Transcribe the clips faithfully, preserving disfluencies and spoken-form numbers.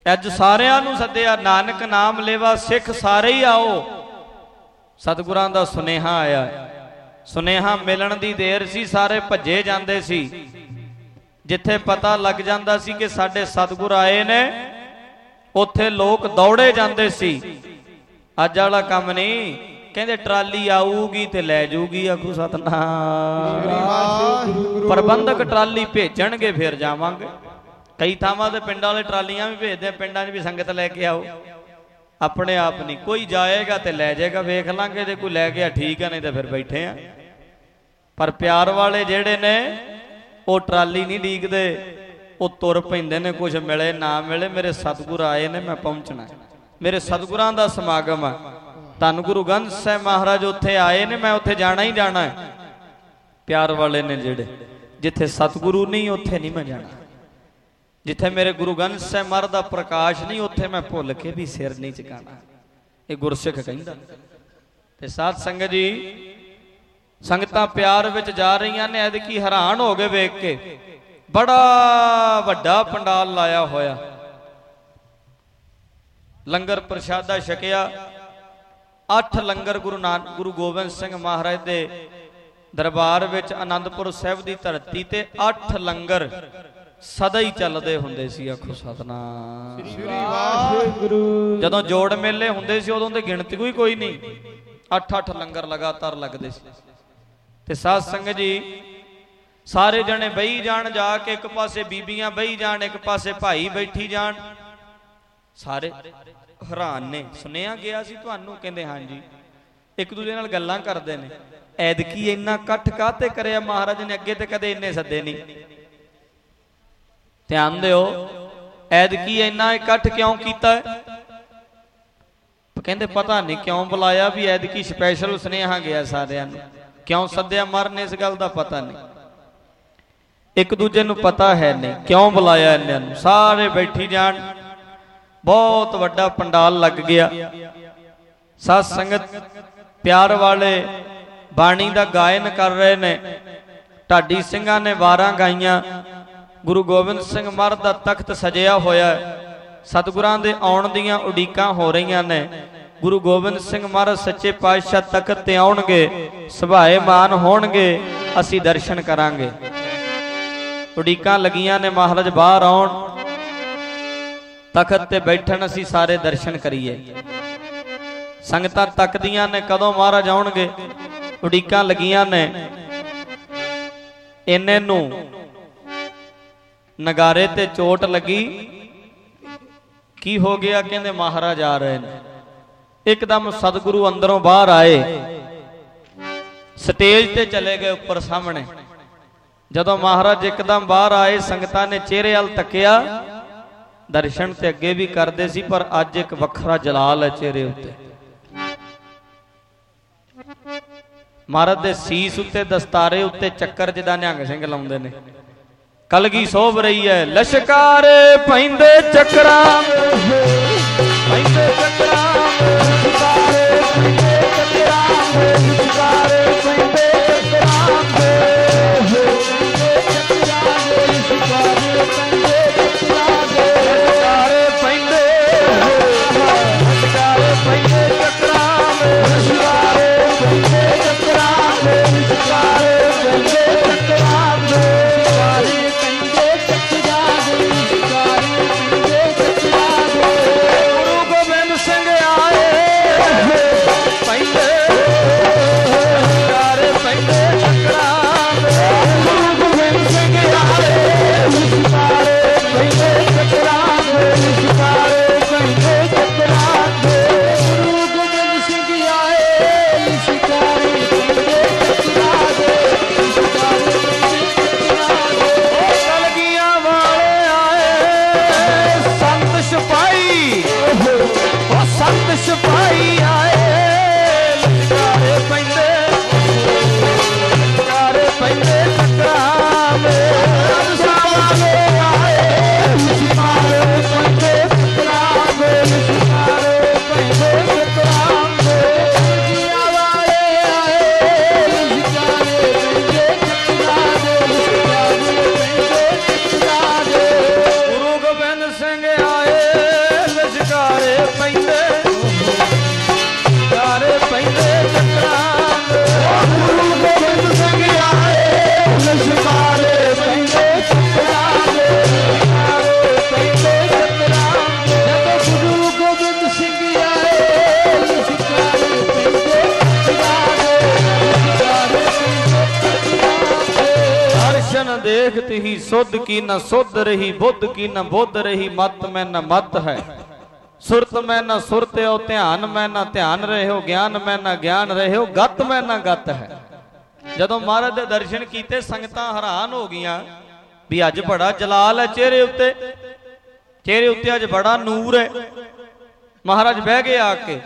अज सारिਆਂ ਨੂੰ सद्दिया नानक नाम लेवा सिख सारे ही आओ। सतगुरां दा सुनेहा आया। सुनेहा मिलन दी देर सी, सारे भजे जांदे सी। जिथे पता लग जांदा सी कि साडे सतगुर आए ने उत्थे लोग दौड़े जांदे सी। अज वाला काम नहीं, कहंदे ट्राली आऊगी ते लै जूगी। आखू सतनाम। प्रबंधक ट्राली भेजणगे फिर जावांगे। कई थावां ते पिंडां वाले ट्रालियां भी भेजदे, पिंडां च भी संगत लैके आओ। अपने आप नहीं, कोई जाएगा तो लै जाएगा, वेख लांगे जे कोई लै गया ठीक है, नहीं तो फिर बैठे हैं। पर प्यार वाले जेड़े ने वो ट्राली नहीं ਡੀਕਦੇ, वो तुर पैंदे ने। कुछ मिले ना मिले, मेरे सतगुर आए ने, मैं पहुंचना। मेरे सतगुरां दा समागम है। धन गुरु ग्रंथ साहिब महाराज उत्थे आए ने, मैं उत्थे जाना ही जाना है। प्यार वाले ने जेड़े, जिथे सतगुरु नहीं उत्थे नहीं मैं जाना। जिथे मेरे गुरु ग्रंथ साहिब महाराज दा प्रकाश नहीं उत्थे मैं भुल के भी सिर नहीं झुकाना। ये गुरसिख कहंदा। ते साध संगत जी, संगतां प्यार विच जा रही ने। ऐदकी हैरान हो गए वेख के, बड़ा वड्डा पंडाल लाया होया। लंगर प्रशादा छकिया। अठ लंगर गुरु नानक गुरु गोबिंद सिंह महाराज दे दरबार विच आनंदपुर साहिब दी धरती ते अठ लंगर सदा ही चलते होंदे सी। आखो सतनाम। जदों जोड़ मेले होंदे सी उदों ते गिणती कोई कोई नहीं, अठ अठ लंगर लगातार लगदे सी। ते साध संगत जी, सारे जने बही जाण, जाके एक पासे बीबियां बही जाण, एक पासे भाई बैठी जाण। सारे हैरान ने। सुनिया गया सी तुहानू? कहंदे हां जी। एक दूजे नाल गल्लां करदे ने, ऐदकी इन्ना कठ काते करिया महाराज ने, अगे ते कदे इन्ने सद्दे नहीं। ध्यान दिओ, ऐदकी इन्ना इकट्ठ क्यों कीता है? कहंदे पता नहीं क्यों बुलाया, भी ऐदकी स्पैशल सुनेहा गया सारिਆਂ ਨੂੰ। क्यों सद्दिया मरने इस गल का पता नहीं। एक दूजे नूं पता है नहीं क्यों बुलाया इन्हां नूं। सारे बैठी जाण, बहुत वड्डा पंडाल लग गया। साध संगत प्यार वाले बाणी दा गायन कर रहे ने। ढाडी सिंघां ने वारां गाईयां। गुरु गोबिंद सिंह महाराज दा तख्त सजिया होया। सतगुरां दे आउण दीयां उडीकां हो रहीआं ने। गुरु गोबिंद सिंह महाराज सच्चे पातशाह तख्त ते आउणगे, सुभाएमान होणगे, असीं दर्शन करांगे। उडीकां लगियां ने महाराज बाहर आउण, तख्त ते बैठण, असीं सारे दर्शन करिए। संगतां तकदियां ने कदों महाराज आउणगे। उडीकां लगियां ने। इन्ने नूं नगारे ते चोट लगी। की हो गया? कहंदे महाराज आ रहे हैं। एकदम सतगुरु अंदरों बाहर आए, स्टेज ते चले गए ऊपर सामने। जदों महाराज एकदम बाहर आए, संगतां ने चेहरे वाल तकिया। दर्शन ते अगे भी करते सी, पर अज एक वखरा जलाल है चेहरे उत्ते। महाराज दे सीस उत्ते, दस्तारे उत्ते चक्कर जिदा निहंग सिंह लाउंदे ने। कलगी सोभ रही है। लशकारे पैंदे चक्रां, पैंदे चक्रां, लशकारे पैंदे चक्रां, लशकारे पैंदे चक्रां, लशकारे पैंदे, लशकारे पैंदे चक्रां, लशकारे पैंदे चक्रां, लशकारे पैंदे चक्रां। ਸਿੰਘ ਆਏ देखत ही सुध की न सुध रही, बुद्ध की न बुद्ध रही, मत में न मत है, सुरत में न सुरत हो, ध्यान में न ध्यान रहे हो, ज्ञान में न ज्ञान रहे हो, गत में न गत है। जदों महाराज दे दर्शन कीते संगतां हैरान हो गईयां भी अज बड़ा जलाल है चेहरे उत्ते, चेहरे उत्ते अज बड़ा नूर है। महाराज बह गए आके,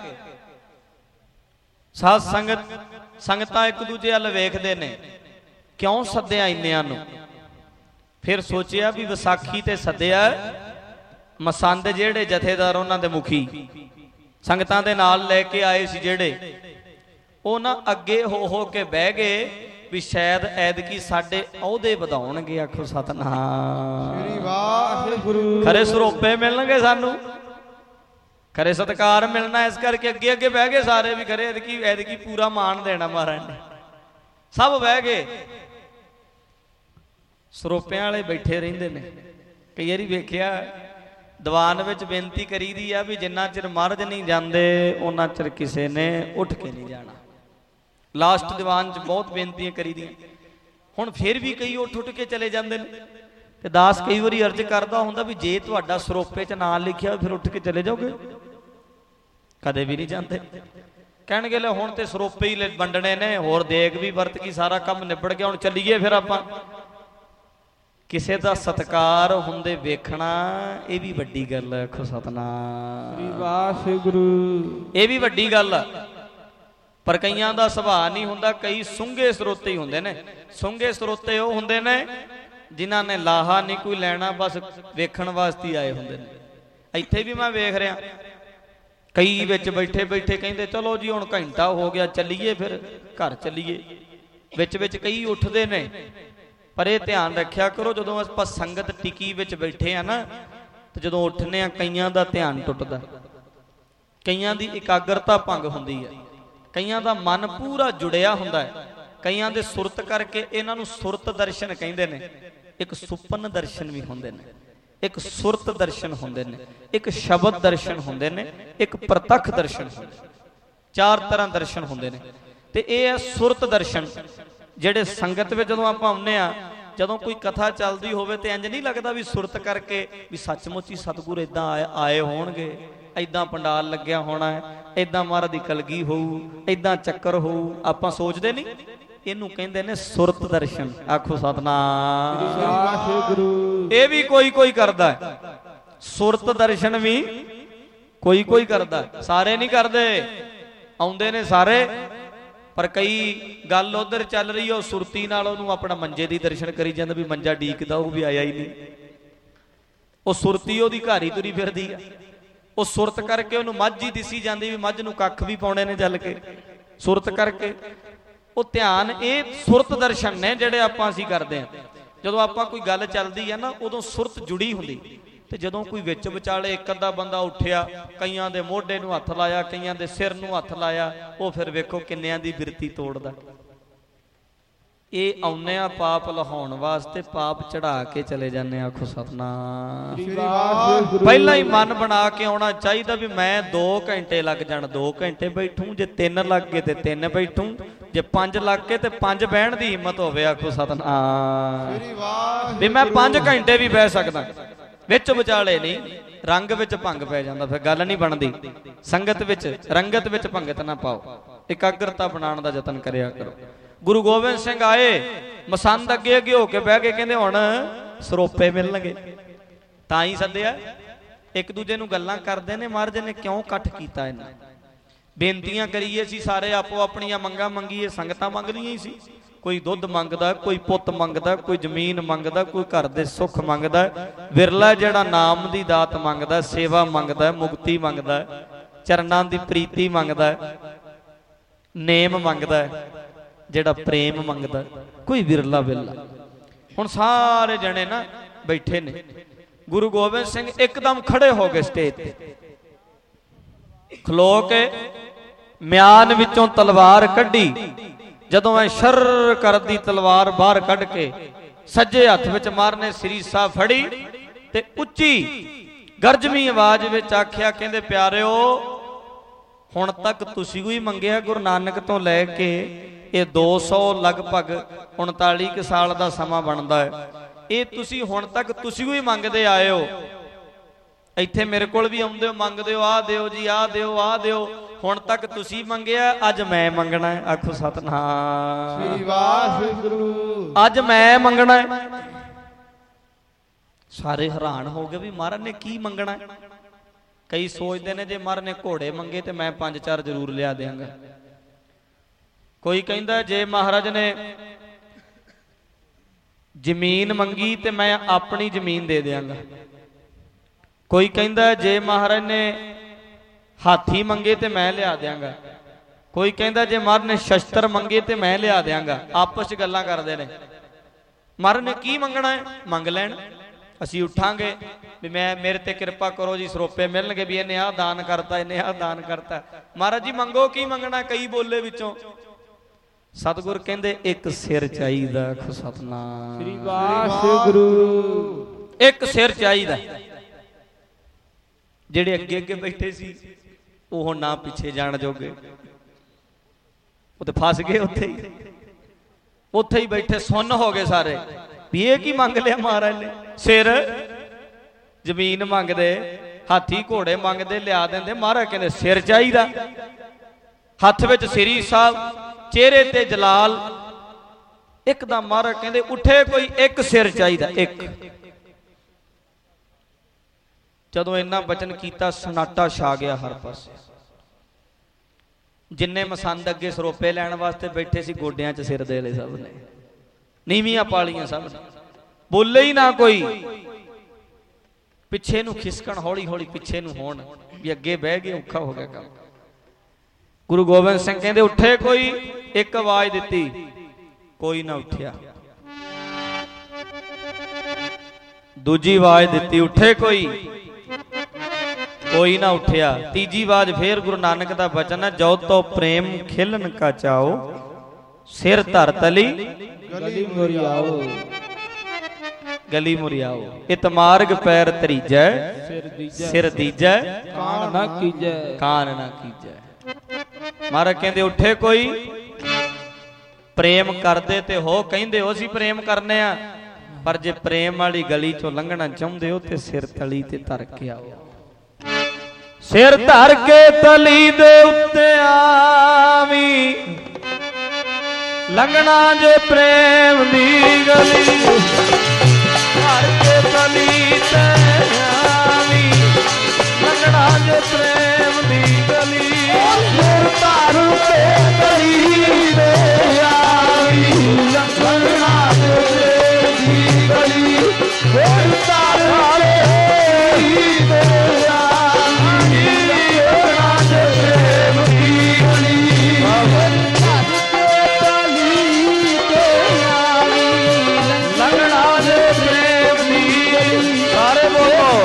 साध संगत संगतां एक दूजे अल वेखदे ने, क्यों सद्दिया इन्नियां नूं। फिर सोचिया भी विसाखी ते सद्दिया मसंद जेड़े जथेदार उन्हां दे मुखी संगतां दे नाल लैके आए सी जेड़े, ਉਹ ਨਾ ਅੱਗੇ ਹੋ ਹੋ ਕੇ ਬਹਿ ਗਏ ਵੀ ਸ਼ਾਇਦ ਐਦਕੀ ਸਾਡੇ ਅਹੁਦੇ ਵਧਾਉਣਗੇ। ਆਖੋ ਸਤਨਾਮ ਸ੍ਰੀ ਵਾਹਿਗੁਰੂ। ਖਰੇ ਸਰੋਪੇ ਮਿਲਣਗੇ ਸਾਨੂੰ, ਖਰੇ ਸਤਕਾਰ ਮਿਲਣਾ, ਇਸ ਕਰਕੇ ਅੱਗੇ ਅੱਗੇ ਬਹਿ ਗਏ ਸਾਰੇ ਵੀ ਖਰੇ ਐਦਕੀ ਐਦਕੀ ਪੂਰਾ ਮਾਣ ਦੇਣਾ ਮਹਾਰਾਜ ਨੇ। ਸਭ ਬਹਿ ਗਏ, ਸਰੋਪਿਆਂ ਵਾਲੇ ਬੈਠੇ ਰਹਿੰਦੇ ਨੇ। ਕਈ ਵਾਰੀ ਵੇਖਿਆ ਦੀਵਾਨ ਵਿੱਚ ਬੇਨਤੀ ਕਰੀਦੀ ਆ ਵੀ ਜਿੰਨਾ ਚਿਰ ਮਹਾਰਾਜ ਨਹੀਂ ਜਾਂਦੇ ਉਹਨਾਂ ਚਿਰ ਕਿਸੇ ਨੇ ਉੱਠ ਕੇ ਨਹੀਂ ਜਾਣਾ। ਲਾਸਟ ਦੀਵਾਨ 'ਚ ਬਹੁਤ ਬੇਨਤੀਆਂ ਕਰੀਦੀਆਂ, ਹੁਣ ਫਿਰ ਵੀ ਕਈ ਉੱਠ ਉੱਠ ਕੇ ਚਲੇ ਜਾਂਦੇ ਨੇ। ਤੇ ਦਾਸ ਕਈ ਵਾਰੀ ਅਰਜ਼ ਕਰਦਾ ਹੁੰਦਾ ਵੀ ਜੇ ਤੁਹਾਡਾ ਸਰੋਪੇ 'ਚ ਨਾਂ ਲਿਖਿਆ ਫਿਰ ਉੱਠ ਕੇ ਚਲੇ ਜਾਓਗੇ? ਕਦੇ ਵੀ ਨਹੀਂ ਜਾਂਦੇ। ਕਹਿਣਗੇ ਲੈ ਹੁਣ ਤੇ ਸਰੋਪੇ ਹੀ ਵੰਡਣੇ ਨੇ, ਹੋਰ ਦੇਗ ਵੀ ਵਰਤ ਕੀ ਸਾਰਾ ਕੰਮ ਨਿਬੜ ਗਿਆ, ਹੁਣ ਚੱਲੀਏ ਫਿਰ ਆਪਾਂ। ਕਿਸੇ ਦਾ ਸਤਿਕਾਰ ਹੁੰਦੇ ਵੇਖਣਾ ਇਹ ਵੀ ਵੱਡੀ ਗੱਲ ਹੈ। ਆਖੋ ਸਤਨਾਮ ਸ੍ਰੀ ਵਾਹਿਗੁਰੂ। ਇਹ ਵੀ ਵੱਡੀ ਗੱਲ ਆ, ਪਰ ਕਈਆਂ ਦਾ ਸੁਭਾਅ ਨਹੀਂ ਹੁੰਦਾ। ਕਈ ਸੁੰਘੇ ਸਰੋਤੇ ਹੀ ਹੁੰਦੇ ਨੇ। ਸੁੰਘੇ ਸਰੋਤੇ ਉਹ ਹੁੰਦੇ ਨੇ ਜਿਨ੍ਹਾਂ ਨੇ ਲਾਹਾ ਨਹੀਂ ਕੋਈ ਲੈਣਾ, ਬਸ ਵੇਖਣ ਵਾਸਤੇ ਆਏ ਹੁੰਦੇ ਨੇ। ਇੱਥੇ ਵੀ ਮੈਂ ਵੇਖ ਰਿਹਾ ਕਈ ਵਿੱਚ ਬੈਠੇ ਬੈਠੇ ਕਹਿੰਦੇ ਚਲੋ ਜੀ ਹੁਣ ਘੰਟਾ ਹੋ ਗਿਆ ਚੱਲੀਏ, ਫਿਰ ਘਰ ਚੱਲੀਏ। ਵਿੱਚ ਵਿੱਚ ਕਈ ਉੱਠਦੇ ਨੇ, ਪਰ ਇਹ ਧਿਆਨ ਰੱਖਿਆ ਕਰੋ ਜਦੋਂ ਆਪਾਂ ਸੰਗਤ ਟਿਕੀ ਵਿੱਚ ਬੈਠੇ ਆ ਨਾ, ਤੇ ਜਦੋਂ ਉੱਠਨੇ ਆ ਕਈਆਂ ਦਾ ਧਿਆਨ ਟੁੱਟਦਾ, ਕਈਆਂ ਦੀ ਇਕਾਗਰਤਾ ਭੰਗ ਹੁੰਦੀ ਹੈ, ਕਈਆਂ ਦਾ ਮਨ ਪੂਰਾ ਜੁੜਿਆ ਹੁੰਦਾ ਹੈ। ਕਈਆਂ ਦੇ ਸੁਰਤ ਕਰਕੇ ਇਹਨਾਂ ਨੂੰ ਸੁਰਤ ਦਰਸ਼ਨ ਕਹਿੰਦੇ ਨੇ। ਇੱਕ ਸੁਪਨ ਦਰਸ਼ਨ ਵੀ ਹੁੰਦੇ ਨੇ, ਇੱਕ ਸੁਰਤ ਦਰਸ਼ਨ ਹੁੰਦੇ ਨੇ, ਇੱਕ ਸ਼ਬਦ ਦਰਸ਼ਨ ਹੁੰਦੇ ਨੇ, ਇੱਕ ਪ੍ਰਤੱਖ ਦਰਸ਼ਨ ਹੁੰਦੇ ਨੇ। ਚਾਰ ਤਰ੍ਹਾਂ ਦਰਸ਼ਨ ਹੁੰਦੇ ਨੇ। ਤੇ ਇਹ ਹੈ ਸੁਰਤ ਦਰਸ਼ਨ, ਜਿਹੜੇ ਸੰਗਤ ਵਿੱਚ ਜਦੋਂ ਆਪਾਂ ਆਉਂਦੇ ਆ, ਜਦੋਂ ਕੋਈ ਕਥਾ ਚੱਲਦੀ ਹੋਵੇ ਤੇ ਇੰਜ ਨਹੀਂ ਲੱਗਦਾ ਵੀ ਸੁਰਤ ਕਰਕੇ ਵੀ ਸੱਚਮੁੱਚ ਹੀ ਸਤਿਗੁਰ ਇਦਾਂ ਆਏ ਹੋਣਗੇ, ਇਦਾਂ ਪੰਡਾਲ ਲੱਗਿਆ ਹੋਣਾ ਹੈ, ਇਦਾਂ ਮਹਾਰਾਜ ਦੀ ਕਲਗੀ ਹੋਊ, ਇਦਾਂ ਚੱਕਰ ਹੋਊ। ਆਪਾਂ ਸੋਚਦੇ ਨਹੀਂ, ਇਹਨੂੰ ਕਹਿੰਦੇ ਨੇ ਸੁਰਤ ਦਰਸ਼ਨ। ਆਖੋ ਸਤਨਾਮ ਵਾਹਿਗੁਰੂ। ਇਹ ਵੀ ਕੋਈ ਕੋਈ ਕਰਦਾ ਹੈ, ਸੁਰਤ ਦਰਸ਼ਨ ਵੀ ਕੋਈ ਕੋਈ ਕਰਦਾ, ਸਾਰੇ ਨਹੀਂ ਕਰਦੇ। ਆਉਂਦੇ ਨੇ ਸਾਰੇ, ਪਰ ਕਈ ਗੱਲ ਉਧਰ ਚੱਲ ਰਹੀ ਹੈ, ਉਹ ਸੁਰਤੀ ਨਾਲ ਉਹਨੂੰ ਆਪਣਾ ਮੰਜੇ ਦੀ ਦਰਸ਼ਨ ਕਰੀ ਜਾਂਦਾ ਵੀ ਮੰਜਾ ਡੀਕਦਾ, ਉਹ ਵੀ ਆਇਆ ਹੀ ਨਹੀਂ। ਉਹ ਸੁਰਤੀ ਉਹਦੀ ਘਰ ਹੀ ਤੁਰੀ ਫਿਰਦੀ ਆ। ਉਹ ਸੁਰਤ ਕਰਕੇ ਉਹਨੂੰ ਮੱਝ ਹੀ ਦਿਸੀ ਜਾਂਦੀ ਵੀ ਮੱਝ ਨੂੰ ਕੱਖ ਵੀ ਪਾਉਣੇ ਨੇ ਚੱਲ ਕੇ, ਸੁਰਤ ਕਰਕੇ। ਉਹ ਧਿਆਨ, ਇਹ ਸੁਰਤ ਦਰਸ਼ਨ ਨੇ ਜਿਹੜੇ ਆਪਾਂ ਅਸੀਂ ਕਰਦੇ ਹਾਂ। ਜਦੋਂ ਆਪਾਂ ਕੋਈ ਗੱਲ ਚੱਲਦੀ ਹੈ ਨਾ, ਉਦੋਂ ਸੁਰਤ ਜੁੜੀ ਹੁੰਦੀ। ਤੇ ਜਦੋਂ ਕੋਈ ਵਿੱਚ ਵਿਚਾਲੇ ਇੱਕ ਅੱਧਾ ਬੰਦਾ ਉੱਠਿਆ, ਕਈਆਂ ਦੇ ਮੋਢੇ ਨੂੰ ਹੱਥ ਲਾਇਆ, ਕਈਆਂ ਦੇ ਸਿਰ ਨੂੰ ਹੱਥ ਲਾਇਆ, ਉਹ ਫਿਰ ਵੇਖੋ ਕਿੰਨਿਆਂ ਦੀ ਬਿਰਤੀ ਤੋੜਦਾ। ਇਹ ਆਉਨੇ ਆ ਪਾਪ ਲਹਾਉਣ ਵਾਸਤੇ, ਪਾਪ ਚੜਾ ਕੇ ਚਲੇ ਜਾਂਦੇ ਆ। ਆਖੋ ਸਤਨਾਮ। ਪਹਿਲਾਂ ਹੀ ਮਨ ਬਣਾ ਕੇ ਆਉਣਾ ਚਾਹੀਦਾ ਵੀ ਮੈਂ ਦੋ ਘੰਟੇ ਲੱਗ ਜਾਣ, ਦੋ ਘੰਟੇ ਬੈਠੂ, ਜੇ ਤਿੰਨ ਲੱਗ ਗਏ ਤੇ ਤਿੰਨ ਬੈਠੂ, ਜੇ ਪੰਜ ਲੱਗ ਕੇ ਤੇ ਪੰਜ ਬਹਿਣ ਦੀ ਹਿੰਮਤ ਹੋਵੇ। ਆਖੋ ਸਤਨਾਮ ਵੀ ਮੈਂ ਪੰਜ ਘੰਟੇ ਵੀ ਬਹਿ ਸਕਦਾ। ਵਿੱਚ ਵਿਚਾਲੇ ਨਹੀਂ, ਰੰਗ ਵਿੱਚ ਭੰਗ ਪੈ ਜਾਂਦਾ, ਫਿਰ ਗੱਲ ਨਹੀਂ ਬਣਦੀ। ਸੰਗਤ ਵਿੱਚ ਰੰਗਤ ਵਿੱਚ ਭੰਗਤ ਨਾ ਪਾਓ, ਇਕਾਗਰਤਾ ਬਣਾਉਣ ਦਾ ਯਤਨ ਕਰਿਆ ਕਰੋ। ਗੁਰੂ ਗੋਬਿੰਦ ਸਿੰਘ ਆਏ, ਮਸੰਦ ਅੱਗੇ ਅੱਗੇ ਹੋ ਕੇ ਬਹਿ ਕੇ ਕਹਿੰਦੇ ਹੁਣ ਸਰੋਪੇ ਮਿਲਣਗੇ, ਤਾਂ ਹੀ ਸੱਦਿਆ। ਇੱਕ ਦੂਜੇ ਨੂੰ ਗੱਲਾਂ ਕਰਦੇ ਨੇ, ਮਹਾਰਾਜ ਨੇ ਕਿਉਂ ਇਕੱਠ ਕੀਤਾ ਇਹਨਾਂ। ਬੇਨਤੀਆਂ ਕਰੀਏ ਸੀ ਸਾਰੇ, ਆਪੋ ਆਪਣੀਆਂ ਮੰਗਾਂ ਮੰਗੀਏ। ਸੰਗਤਾਂ ਮੰਗਦੀਆਂ ਹੀ ਸੀ, ਕੋਈ ਦੁੱਧ ਮੰਗਦਾ, ਕੋਈ ਪੁੱਤ ਮੰਗਦਾ, ਕੋਈ ਜ਼ਮੀਨ ਮੰਗਦਾ, ਕੋਈ ਘਰ ਦੇ ਸੁੱਖ ਮੰਗਦਾ। ਵਿਰਲਾ ਜਿਹੜਾ ਨਾਮ ਦੀ ਦਾਤ ਮੰਗਦਾ, ਸੇਵਾ ਮੰਗਦਾ, ਮੁਕਤੀ ਮੰਗਦਾ, ਚਰਨਾਂ ਦੀ ਪ੍ਰੀਤੀ ਮੰਗਦਾ, ਨੇਮ ਮੰਗਦਾ, ਜਿਹੜਾ ਪ੍ਰੇਮ ਮੰਗਦਾ, ਕੋਈ ਵਿਰਲਾ ਵਿਰਲਾ। ਹੁਣ ਸਾਰੇ ਜਣੇ ਨਾ ਬੈਠੇ ਨੇ। ਗੁਰੂ ਗੋਬਿੰਦ ਸਿੰਘ ਇੱਕਦਮ ਖੜੇ ਹੋ ਗਏ ਸਟੇਜ ਤੇ, ਖਲੋ ਕੇ ਮਿਆਨ ਵਿੱਚੋਂ ਤਲਵਾਰ ਕੱਢੀ। ਜਦੋਂ ਐ ਸ਼ਰ ਕਰਦੀ ਤਲਵਾਰ ਬਾਹਰ ਕੱਢ ਕੇ ਸੱਜੇ ਹੱਥ ਵਿੱਚ ਮਾਰਨੇ ਸ੍ਰੀ ਸਾਹਿਬ ਫੜੀ ਤੇ ਉੱਚੀ ਗਰਜਵੀਂ ਆਵਾਜ਼ ਵਿੱਚ ਆਖਿਆ, ਕਹਿੰਦੇ ਪਿਆਰਿਓ ਹੁਣ ਤੱਕ ਤੁਸੀਂ ਵੀ ਮੰਗਿਆ ਗੁਰੂ ਨਾਨਕ ਤੋਂ ਲੈ ਕੇ ਇਹ ਦੋ ਸੌ ਲਗਭਗ ਉਨਤਾਲੀ ਕੁ ਸਾਲ ਦਾ ਸਮਾਂ ਬਣਦਾ ਹੈ। ਇਹ ਤੁਸੀਂ ਹੁਣ ਤੱਕ ਤੁਸੀਂ ਵੀ ਮੰਗਦੇ ਆਏ ਹੋ। ਇੱਥੇ ਮੇਰੇ ਕੋਲ ਵੀ ਆਉਂਦੇ ਹੋ, ਮੰਗਦੇ ਹੋ, ਆਹ ਦਿਓ ਜੀ, ਆਹ ਦਿਓ, ਆਹ ਦਿਓ। ਹੁਣ ਤੱਕ ਤੁਸੀਂ ਮੰਗਿਆ, ਅੱਜ ਮੈਂ ਮੰਗਣਾ ਹੈ। ਆਖੋ ਸਤਿਨਾਮ ਸ੍ਰੀ ਵਾਹਿਗੁਰੂ। ਅੱਜ ਮੈਂ ਮੰਗਣਾ ਹੈ। ਸਾਰੇ ਹੈਰਾਨ ਹੋ ਗਏ ਵੀ ਮਹਾਰਾਜ ਨੇ ਕੀ ਮੰਗਣਾ। ਕਈ ਸੋਚਦੇ ਨੇ ਜੇ ਮਹਾਰਾਜ ਨੇ ਘੋੜੇ ਮੰਗੇ ਤੇ ਮੈਂ ਪੰਜ ਚਾਰ ਜ਼ਰੂਰ ਲਿਆ ਦਿਆਂਗਾ। ਕੋਈ ਕਹਿੰਦਾ ਜੇ ਮਹਾਰਾਜ ਨੇ ਜ਼ਮੀਨ ਮੰਗੀ ਤੇ ਮੈਂ ਆਪਣੀ ਜ਼ਮੀਨ ਦੇ ਦਿਆਂਗਾ। ਕੋਈ ਕਹਿੰਦਾ ਜੇ ਮਹਾਰਾਜ ਨੇ ਹਾਥੀ ਮੰਗੇ ਤੇ ਮੈਂ ਲਿਆ ਦਿਆਂਗਾ। ਕੋਈ ਕਹਿੰਦਾ ਜੇ ਮਹਾਰਾਜ ਨੇ ਸ਼ਸਤਰ ਮੰਗੇ ਤੇ ਮੈਂ ਲਿਆ ਦਿਆਂਗਾ। ਆਪਸ ਚ ਗੱਲਾਂ ਕਰਦੇ ਨੇ। ਮਹਾਰਾਜ ਨੇ ਕੀ ਮੰਗਣਾ ਹੈ ਮੰਗ ਲੈਣ। ਅਸੀਂ ਉੱਠਾਂਗੇ ਵੀ ਮੈਂ ਮੇਰੇ ਤੇ ਕਿਰਪਾ ਕਰੋ ਜੀ, ਸਰੋਪੇ ਮਿਲਣਗੇ ਵੀ ਇਹਨੇ ਆਹ ਦਾਨ ਕਰਤਾ, ਇਹਨੇ ਆਹ ਦਾਨ ਕਰਤਾ। ਮਹਾਰਾਜ ਜੀ ਮੰਗੋ ਕੀ ਮੰਗਣਾ। ਕਈ ਬੋਲੇ ਵਿੱਚੋਂ ਸਤਿਗੁਰ ਕਹਿੰਦੇ ਇੱਕ ਸਿਰ ਚਾਹੀਦਾ। ਸਤਿਨਾਮ ਸ੍ਰੀ ਵਾਹਿਗੁਰੂ। ਇੱਕ ਸਿਰ ਚਾਹੀਦਾ। ਜਿਹੜੇ ਅੱਗੇ ਅੱਗੇ ਬੈਠੇ ਸੀ ਉਹ ਹੁਣ ਨਾ ਪਿੱਛੇ ਜਾਣ ਜੋਗੇ, ਉਹ ਤੇ ਫਸ ਗਏ ਉੱਥੇ ਹੀ। ਉੱਥੇ ਹੀ ਬੈਠੇ ਸੁੰਨ ਹੋ ਗਏ ਸਾਰੇ ਵੀ ਇਹ ਕੀ ਮੰਗ ਲਿਆ ਮਹਾਰਾਜ ਨੇ। ਸਿਰ, ਜ਼ਮੀਨ ਮੰਗਦੇ, ਹਾਥੀ ਘੋੜੇ ਮੰਗਦੇ, ਲਿਆ ਦਿੰਦੇ। ਮਹਾਰਾਜ ਕਹਿੰਦੇ ਸਿਰ ਚਾਹੀਦਾ। ਹੱਥ ਵਿੱਚ ਸ੍ਰੀ ਸਾਹਿਬ, ਚਿਹਰੇ ਤੇ ਜਲਾਲ। ਇੱਕਦਮ ਮਹਾਰਾਜ ਕਹਿੰਦੇ ਉੱਠੇ ਕੋਈ ਇੱਕ ਸਿਰ ਚਾਹੀਦਾ। ਇੱਕ ਜਦੋਂ ਇੰਨਾ ਬਚਨ ਕੀਤਾ ਸਨਾਟਾ ਛਾ ਗਿਆ ਹਰ ਪਾਸੇ। ਜਿੰਨੇ ਮਸੰਦ ਅੱਗੇ ਸਰੋਪੇ ਲੈਣ ਵਾਸਤੇ ਬੈਠੇ ਸੀ ਗੋਡਿਆਂ 'ਚ ਸਿਰ ਦੇ ਲਏ ਸਭ ਨੇ, ਨੀਵੀਆਂ ਪਾਲੀਆਂ ਸਭ ਨੇ, ਬੋਲੇ ਹੀ ਨਾ ਕੋਈ। ਪਿੱਛੇ ਨੂੰ ਖਿਸਕਣ, ਹੌਲੀ ਹੌਲੀ ਪਿੱਛੇ ਨੂੰ ਹੋਣ ਵੀ ਅੱਗੇ ਬਹਿ ਗਏ, ਔਖਾ ਹੋ ਗਿਆ ਕੰਮ। ਗੁਰੂ ਗੋਬਿੰਦ ਸਿੰਘ ਕਹਿੰਦੇ ਉੱਠੇ ਕੋਈ। ਇੱਕ ਆਵਾਜ਼ ਦਿੱਤੀ, ਕੋਈ ਨਾ ਉੱਠਿਆ। ਦੂਜੀ ਆਵਾਜ਼ ਦਿੱਤੀ, ਉੱਠੇ ਕੋਈ, ਕੋਈ ਨਾ ਉੱਠਿਆ। ਤੀਜੀ ਆਵਾਜ਼ ਫੇਰ ਗੁਰੂ ਨਾਨਕ ਦਾ ਬਚਨ ਹੈ, ਜੋ ਤੋ ਪ੍ਰੇਮ ਖਿਲਨ ਕਾ ਚਾਓ, ਸਿਰ ਧਰ ਤਲੀ ਗਲੀ ਮੁਰਿਆਓ। ਗਲੀ ਮੁਰਿਆਓ। ਇਤ ਮਾਰਗ ਪੈਰ ਤਰੀਜੈ, ਸਿਰ ਦੀਜੈ, ਕਾਨ ਨਾ ਕੀਜੈ, ਕਾਨ ਨਾ ਕੀਜੈ। ਮਹਾਰਾਜ ਕਹਿੰਦੇ ਉੱਠੇ ਕੋਈ। ਪ੍ਰੇਮ ਕਰਦੇ ਤੇ ਹੋ, ਕਹਿੰਦੇ ਹੋ ਅਸੀਂ ਪ੍ਰੇਮ ਕਰਨੇ ਆ, ਪਰ ਜੇ ਪ੍ਰੇਮ ਵਾਲੀ ਗਲੀ ਚੋਂ ਲੰਘਣਾ ਚਾਹੁੰਦੇ ਹੋ ਤੇ ਸਿਰ ਤਲੀ ਤੇ ਧਰ ਕੇ ਆਓ। ਸਿਰ ਧਰ ਕੇ ਤਲੀ ਦੇ ਉੱਤੇ ਆਵੀਂ, ਲੰਘਣਾ ਜੇ ਪ੍ਰੇਮ ਦੀ ਗਲੀ। ਧਰ ਕੇ ਤਲੀ ਤੇ ਆਵੀਂ, ਲੰਘਣਾ ਜੇ ਪ੍ਰੇਮ ਦੀ ਗਲੀ। ਸਿਰ ਧਰ ਕੇ ਤਲੀ ਤੇ ਆਵੀਂ, ਲੰਘਣਾ ਜੇ ਪ੍ਰੇਮ ਦੀ ਗਲੀ। ਸਿਰ ਧਰ ਕੇ ਤੇ ਆਵੀਂ, ਲੰਘਣਾ ਜੇ ਪ੍ਰੇਮ ਦੀ ਗਲੀ। ਲੰਘਣਾ ਜੇ ਪ੍ਰੇਮ ਦੀ ਗਲੀ। ਸਾਰੇ ਬੋਲੋ।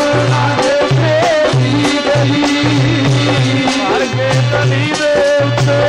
ਤਲੀ ਦੇ ਉੱਤੇ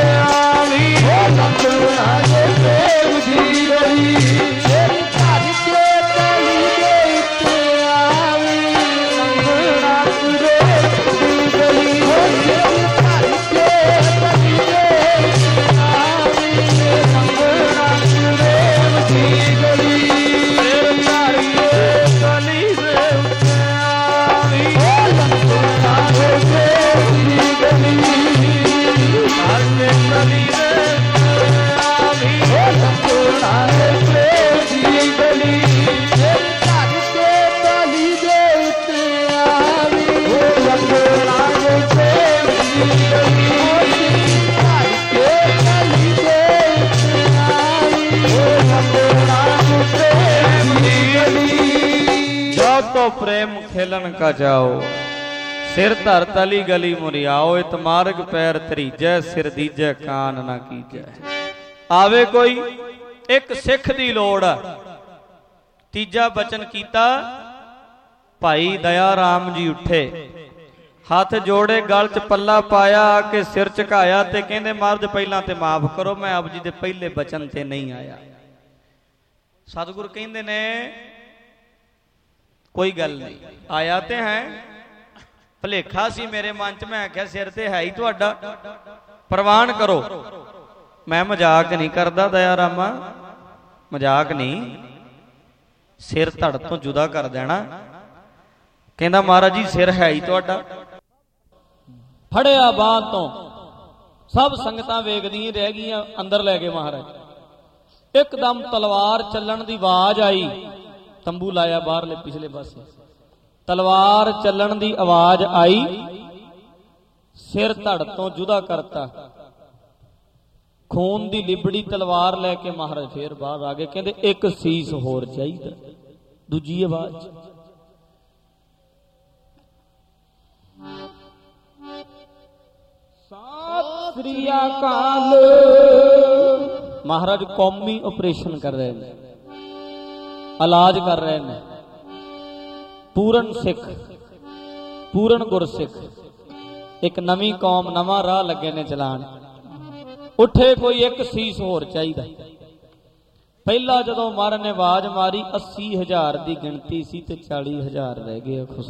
प्रेम खेलन का जाओ सिर धर तली गली मुरियाओ इत मार्ग पैर तरीजै सिर दीजै कान ना कीजै। आवे कोई एक सिख दी लोड़ तीजा बचन कीता भाई दया राम जी उठे हथ जोड़े गल च पल्ला पाया के सिर झुकाया ते कहंदे महाराज पहला ते माफ करो मैं आप जी दे पहले बचन ते नहीं आया। सतगुरु कहंदे ने कोई गल नहीं आया ते है भुलेखा सी मेरे मन च मैं आख्या सिर ते है ही तुहाडा प्रवान करो। मैं मजाक नहीं करदा दया रामा मजाक नहीं सिर धड़ तो जुदा कर देना। कहंदा महाराज जी सिर है ही तुहाडा। फड़िया बांह तो सब संगतां वेखदियां रह गईयां अंदर लै गए महाराज। एकदम तलवार चलण दी आवाज आई तंबू लाया बाहरले पिछले पासे तलवार चलण दी आवाज आई सिर धड़ तो जुदा करता खून दी लिबड़ी तलवार लैके महाराज फिर बाहर आ गए। कहंदे एक सीस होर चाहिदा। दूजी आवाज सत श्री अकाल। महाराज कौमी ऑपरेशन कर रहे हैं इलाज कर रहे हैं। पूरन सिख पूरन गुरसिख एक नवी कौम नवा राह लगे ने चलान। उठे कोई एक सीस होर चाहिए। पहला जदों महाराज ने आवाज मारी अस्सी हजार की गिनती सी ते चाली हजार रह गए। आखो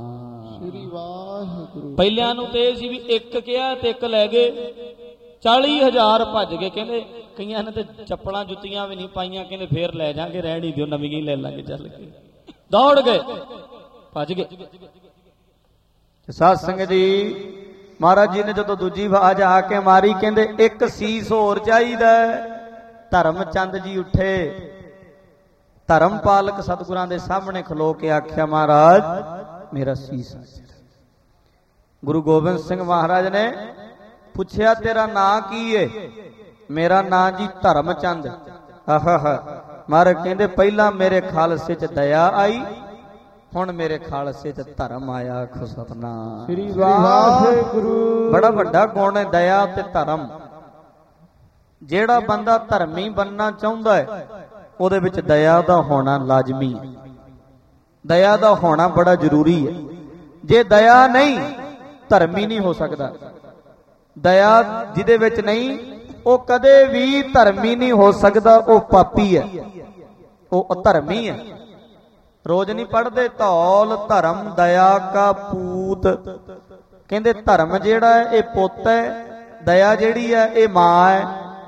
सतनाम। पहलियां नूं ते सी भी एक कहा ते एक लै गए चाली हजार भज गए। कहते कई ने तो चप्पलां जुत्तियां भी नहीं पाइया कहते फिर लै जाएंगे रहन ही दिओ नवीं ही लै लांगे चल के दौड़ गए भज गए। साध संगत जी महाराज जी ने जो दूजी आवाज आके मारी कहते एक सीस होर चाहिए। धर्मचंद जी उठे धर्म पालक सतगुरां दे सामने खलो के आख्या महाराज मेरा सीस। गुरु गोबिंद सिंह महाराज ने पूछया तेरा नां की है? मेरा नां जी धर्मचंद। आहा महाराज कहंदे पहला मेरे खालसे च दया आई हुण मेरे खालसे च धर्म आया। आखो सतनाम श्री वाहिगुरू। बड़ा वड्डा गुण है दया ते धर्म। जेड़ा बंदा धर्मी बनना चाहुंदा है उहदे विच दया दा होना लाजमी है। दया दा होना बड़ा जरूरी है। जे दया नहीं धर्मी नहीं हो सकता। दया जिदे विच नहीं वो कदे भी धर्मी नहीं हो सकता। वो पापी है वो अधर्मी है। रोज नहीं पढ़ते धौल धर्म दया का पूत। कहते धर्म जेड़ा है ये पुत है दया जेड़ी है ये मां है।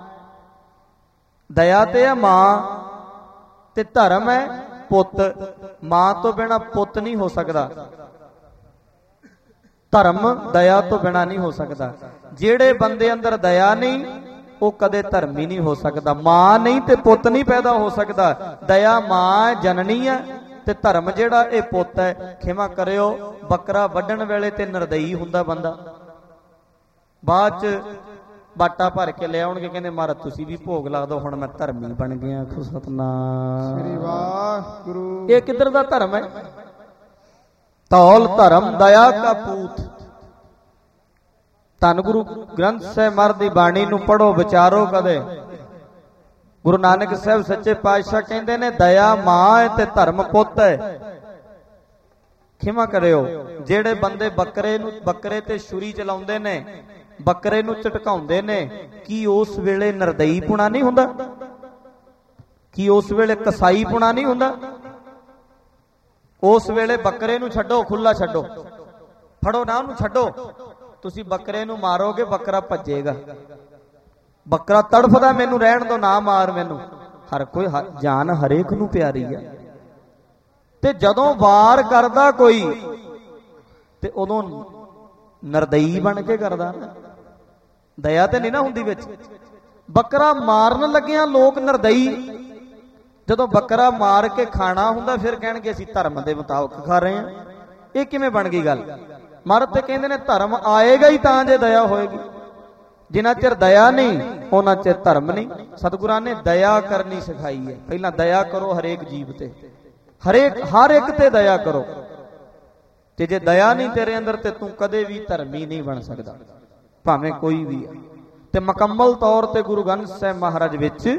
दया ते है मां ते धर्म है पुत। मां तो बिना पुत नहीं हो सकता। धर्म दया तो बिना नहीं हो सकता। जेड़े बंदे अंदर दया नहीं वो कदे धर्मी नहीं हो सकता। मां नहीं ते पुत नहीं पैदा हो सकता। दया मां जननी है ते धर्म जेड़ा ये पुत है। खिमा करियो बकरा वड्डण वेले ते निर्दयी हुंदा बंदा बाद च बाटा भर के ले आउणगे कहंदे महाराज तुसीं भी भोग ला दो हुण मैं धर्मी बन गया। आखो सतनाम श्री वाहिगुरू। ये किधर दा धर्म है? धौल धर्म दया का पूत। धन गुरु ग्रंथ साहिब महाराज दी बाणी नूं पढ़ो विचारो कदे। गुरु नानक साहब सच्चे पातशाह कहंदे ने दया मां है ते धर्म पुत है। खिमा करियो जेड़े बंदे बकरे नूं बकरे ते छुरी चलाउंदे ने बकरे नूं झटकाउंदे ने की उस वेले निर्दयी पुणा नहीं हुंदा? ਕੀ ਉਸ ਵੇਲੇ ਕਸਾਈ ਪੁਣਾ ਨਹੀਂ ਹੁੰਦਾ? ਉਸ ਵੇਲੇ ਬੱਕਰੇ ਨੂੰ ਛੱਡੋ, ਖੁੱਲਾ ਛੱਡੋ, ਫੜੋ ਨਾ ਉਹਨੂੰ, ਛੱਡੋ। ਤੁਸੀਂ ਬੱਕਰੇ ਨੂੰ ਮਾਰੋਗੇ, ਬੱਕਰਾ ਭੱਜੇਗਾ। ਬੱਕਰਾ ਤੜਫਦਾ, ਮੈਨੂੰ ਰਹਿਣ ਦੋ, ਨਾ ਮਾਰ ਮੈਨੂੰ। ਹਰ ਕੋਈ ਜਾਨ ਹਰੇਕ ਨੂੰ ਪਿਆਰੀ ਹੈ। ਤੇ ਜਦੋਂ ਵਾਰ ਕਰਦਾ ਕੋਈ ਤੇ ਉਦੋਂ ਨਿਰਦਈ ਬਣ ਕੇ ਕਰਦਾ, ਦਇਆ ਤੇ ਨਹੀਂ ਨਾ ਹੁੰਦੀ ਵਿੱਚ। ਬੱਕਰਾ ਮਾਰਨ ਲੱਗਿਆ ਲੋਕ ਨਿਰਦਈ, ਜਦੋਂ ਬੱਕਰਾ ਮਾਰ ਕੇ ਖਾਣਾ ਹੁੰਦਾ ਫਿਰ ਕਹਿਣਗੇ ਅਸੀਂ ਧਰਮ ਦੇ ਮੁਤਾਬਕ ਖਾ ਰਹੇ ਹਾਂ। ਇਹ ਕਿਵੇਂ ਬਣ ਗਈ ਗੱਲ? ਮਰਦ ਤੇ ਕਹਿੰਦੇ ਨੇ ਧਰਮ ਆਏਗਾ ਹੀ ਤਾਂ ਜੇ ਦਇਆ ਹੋਏਗੀ। ਜਿੰਨਾ ਚਿਰ ਦਇਆ ਨਹੀਂ ਉਹਨਾਂ ਚਿਰ ਧਰਮ ਨਹੀਂ। ਸਤਿਗੁਰਾਂ ਨੇ ਦਇਆ ਕਰਨੀ ਸਿਖਾਈ ਹੈ। ਪਹਿਲਾਂ ਦਇਆ ਕਰੋ ਹਰੇਕ ਜੀਵ ਤੇ, ਹਰੇਕ ਹਰ ਇੱਕ ਤੇ ਦਇਆ ਕਰੋ। ਤੇ ਜੇ ਦਇਆ ਨਹੀਂ ਤੇਰੇ ਅੰਦਰ ਤੇ ਤੂੰ ਕਦੇ ਵੀ ਧਰਮੀ ਨਹੀਂ ਬਣ ਸਕਦਾ, ਭਾਵੇਂ ਕੋਈ ਵੀ ਹੈ। ਤੇ ਮੁਕੰਮਲ ਤੌਰ ਤੇ ਗੁਰੂ ਗ੍ਰੰਥ ਸਾਹਿਬ ਮਹਾਰਾਜ ਵਿੱਚ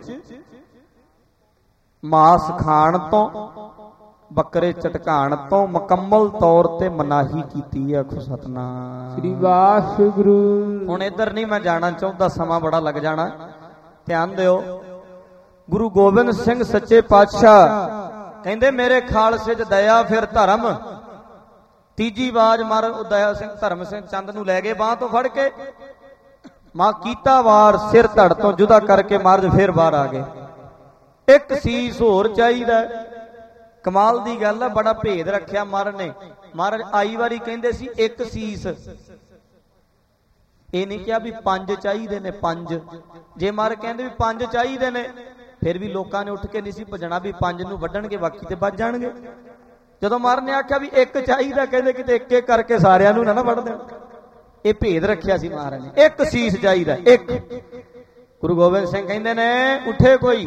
ਮਾਸ ਖਾਣ ਤੋਂ, ਬੱਕਰੇ ਝਟਕਾਣ ਤੋਂ ਮੁਕੰਮਲ ਤੌਰ ਤੇ ਮਨਾਹੀ ਕੀਤੀ ਹੈ। ਆਖੋ ਸਤਨਾਮ ਸ੍ਰੀ ਵਾਹਿਗੁਰੂ। ਹੁਣ ਇੱਧਰ ਨਹੀਂ ਮੈਂ ਜਾਣਾ ਚਾਹੁੰਦਾ, ਸਮਾਂ ਬੜਾ ਲੱਗ ਜਾਣਾ, ਧਿਆਨ ਦਿਓ। ਗੁਰੂ ਗੋਬਿੰਦ ਸਿੰਘ ਸੱਚੇ ਪਾਤਸ਼ਾਹ ਕਹਿੰਦੇ ਮੇਰੇ ਖਾਲਸੇ 'ਚ ਦਇਆ ਫਿਰ ਧਰਮ। ਤੀਜੀ ਆਵਾਜ਼ ਮਾਰ ਦਇਆ ਸਿੰਘ ਧਰਮ ਸਿੰਘ ਚੰਦ ਨੂੰ ਲੈ ਗਏ ਬਾਂਹ ਤੋਂ ਫੜ ਕੇ, ਮਾਂ ਕੀਤਾ ਵਾਰ ਸਿਰ ਧੜ ਤੋਂ ਜੁਦਾ ਕਰਕੇ ਮਹਾਰਾਜ ਫੇਰ ਬਾਹਰ ਆ ਗਏ। ਇੱਕ ਸੀਸ ਹੋਰ ਚਾਹੀਦਾ। ਕਮਾਲ ਦੀ ਗੱਲ ਆ, ਬੜਾ ਭੇਦ ਰੱਖਿਆ ਮਹਾਰਾਜ ਨੇ। ਮਹਾਰਾਜ ਆਈ ਵਾਰੀ ਕਹਿੰਦੇ ਸੀ ਇੱਕ ਸੀਸ, ਇਹ ਨਹੀਂ ਕਿਹਾ ਵੀ ਪੰਜ ਚਾਹੀਦੇ ਨੇ, ਪੰਜ। ਜੇ ਮਹਾਰਾਜ ਕਹਿੰਦੇ ਵੀ ਪੰਜ ਚਾਹੀਦੇ ਨੇ ਫਿਰ ਵੀ ਲੋਕਾਂ ਨੇ ਉੱਠ ਕੇ ਨਹੀਂ ਸੀ ਭੱਜਣਾ ਵੀ ਪੰਜ ਨੂੰ ਵੱਢਣਗੇ ਬਾਕੀ ਤੇ ਬਚ ਜਾਣਗੇ। ਜਦੋਂ ਮਹਾਰਾਜ ਨੇ ਆਖਿਆ ਵੀ ਇੱਕ ਚਾਹੀਦਾ, ਕਹਿੰਦੇ ਕਿਤੇ ਇੱਕ ਇੱਕ ਕਰਕੇ ਸਾਰਿਆਂ ਨੂੰ ਨਾ ਨਾ ਵੱਢ ਦੇਣ। ਇਹ ਭੇਦ ਰੱਖਿਆ ਸੀ ਮਹਾਰਾਜ ਨੇ, ਇੱਕ ਸੀਸ ਚਾਹੀਦਾ, ਇੱਕ। ਗੁਰੂ ਗੋਬਿੰਦ ਸਿੰਘ ਕਹਿੰਦੇ ਨੇ ਉੱਠੇ ਕੋਈ,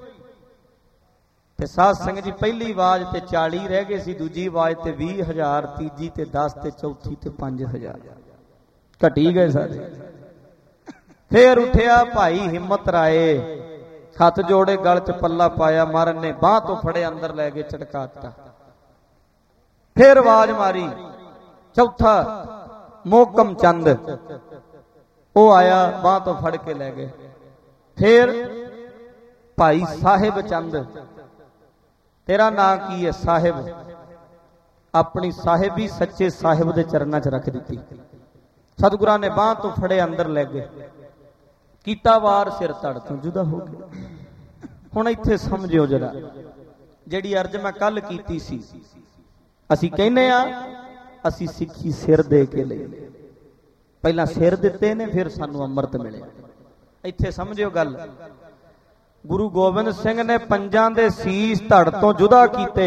ਤੇ ਸਾਧ ਸੰਗਤ ਜੀ ਪਹਿਲੀ ਆਵਾਜ਼ ਤੇ ਚਾਲੀ ਰਹਿ ਗਏ ਸੀ, ਦੂਜੀ ਆਵਾਜ਼ ਤੇ ਵੀਹ ਹਜ਼ਾਰ, ਤੀਜੀ ਤੇ ਦਸ, ਤੇ ਚੌਥੀ ਤੇ ਪੰਜ ਹਜ਼ਾਰ, ਘਟੀ ਗਏ ਸਾਰੇ। ਫੇਰ ਉੱਠਿਆ ਭਾਈ ਹਿੰਮਤ ਰਾਏ, ਹੱਥ ਜੋੜੇ, ਗਲ 'ਚ ਪੱਲਾ ਪਾਇਆ, ਮਹਾਰਾਜ ਨੇ ਬਾਂਹ ਤੋਂ ਫੜੇ ਅੰਦਰ ਲੈ ਕੇ ਝਟਕਾ ਦਿੱਤਾ। ਫੇਰ ਆਵਾਜ਼ ਮਾਰੀ, ਚੌਥਾ ਮੋਹਕਮ ਚੰਦ, ਉਹ ਆਇਆ, ਬਾਂਹ ਤੋਂ ਫੜ ਕੇ ਲੈ ਗਏ। ਫੇਰ ਭਾਈ ਸਾਹਿਬ ਚੰਦ, ਤੇਰਾ ਨਾਂ ਕੀ ਹੈ? ਸਾਹਿਬ। ਆਪਣੀ ਸਾਹਿਬੀ ਸੱਚੇ ਸਾਹਿਬ ਦੇ ਚਰਨਾਂ 'ਚ ਰੱਖ ਦਿੱਤੀ। ਸਤਿਗੁਰਾਂ ਨੇ ਬਾਂਹ ਤੋਂ ਫੜੇ ਅੰਦਰ ਲੈ ਗਏ, ਕੀਤਾ ਵਾਰ, ਸਿਰ ਧੜ ਤੋਂ ਜੁਦਾ ਹੋ ਗਿਆ। ਹੁਣ ਇੱਥੇ ਸਮਝਿਓ ਜਰਾ, ਜਿਹੜੀ ਅਰਜ਼ ਮੈਂ ਕੱਲ ਕੀਤੀ ਸੀ, ਅਸੀਂ ਕਹਿੰਦੇ ਆ ਅਸੀਂ ਸਿੱਖੀ ਸਿਰ ਦੇ ਕੇ ਲਈ, ਪਹਿਲਾਂ ਸਿਰ ਦਿੱਤੇ ਨੇ ਫਿਰ ਸਾਨੂੰ ਅੰਮ੍ਰਿਤ ਮਿਲਿਆ। ਇੱਥੇ ਸਮਝਿਓ ਗੱਲ। ਗੁਰੂ ਗੋਬਿੰਦ ਸਿੰਘ ਨੇ ਪੰਜਾਂ ਦੇ ਸੀਸ ਧੜ ਤੋਂ ਜੁਦਾ ਕੀਤੇ,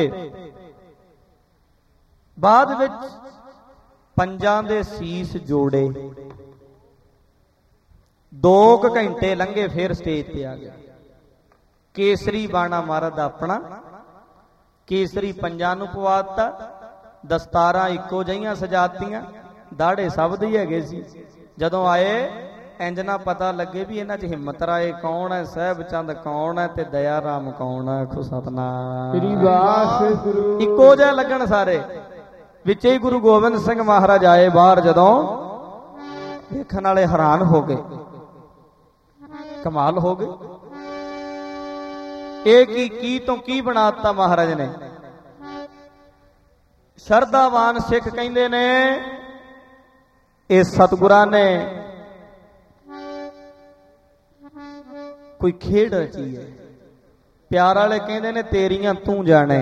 ਬਾਅਦ ਵਿੱਚ ਪੰਜਾਂ ਦੇ ਸੀਸ ਜੋੜੇ। ਦੋ ਕੁ ਘੰਟੇ ਲੰਘੇ, ਫੇਰ ਸਟੇਜ ਤੇ ਆ ਗਿਆ। ਕੇਸਰੀ ਬਾਣਾ ਮਹਾਰਾਜ ਦਾ ਆਪਣਾ, ਕੇਸਰੀ ਪੰਜਾਂ ਨੂੰ ਪਵਾ ਦਿੱਤਾ, ਦਸਤਾਰਾਂ ਇੱਕੋ ਜਿਹੀਆਂ ਸਜਾਤੀਆਂ, ਦਾੜੇ ਸਭ ਦੇ ਹੈਗੇ ਸੀ। ਜਦੋਂ ਆਏ ਇੰਜ ਨਾ ਪਤਾ ਲੱਗੇ ਵੀ ਇਹਨਾਂ 'ਚ ਹਿੰਮਤ ਰਾਏ ਕੌਣ ਹੈ, ਸਾਹਿਬ ਚੰਦ ਕੌਣ ਹੈ, ਤੇ ਦਇਆ ਰਾਮ ਕੌਣ ਹੈ। ਆਖੋ ਸਤਨਾਮ ਸ੍ਰੀ ਵਾਹਿਗੁਰੂ। ਇੱਕੋ ਜਿਹਾ ਲੱਗਣ ਸਾਰੇ। ਵਿੱਚ ਹੀ ਗੁਰੂ ਗੋਬਿੰਦ ਸਿੰਘ ਮਹਾਰਾਜ ਆਏ ਬਾਹਰ, ਜਦੋਂ ਵੇਖਣ ਵਾਲੇ ਹੈਰਾਨ ਹੋ ਗਏ, ਕਮਾਲ ਹੋ ਗਏ। ਇਹ ਕੀ ਕੀ ਤੋਂ ਕੀ ਬਣਾ ਦਿੱਤਾ ਮਹਾਰਾਜ ਨੇ। ਸ਼ਰਧਾਵਾਨ ਸਿੱਖ ਕਹਿੰਦੇ ਨੇ ਇਹ ਸਤਿਗੁਰਾਂ ਨੇ ਕੋਈ ਖੇਡ ਰਚੀ ਹੈ। ਪਿਆਰ ਵਾਲੇ ਕਹਿੰਦੇ ਨੇ ਤੇਰੀਆਂ ਤੂੰ ਜਾਣੇ,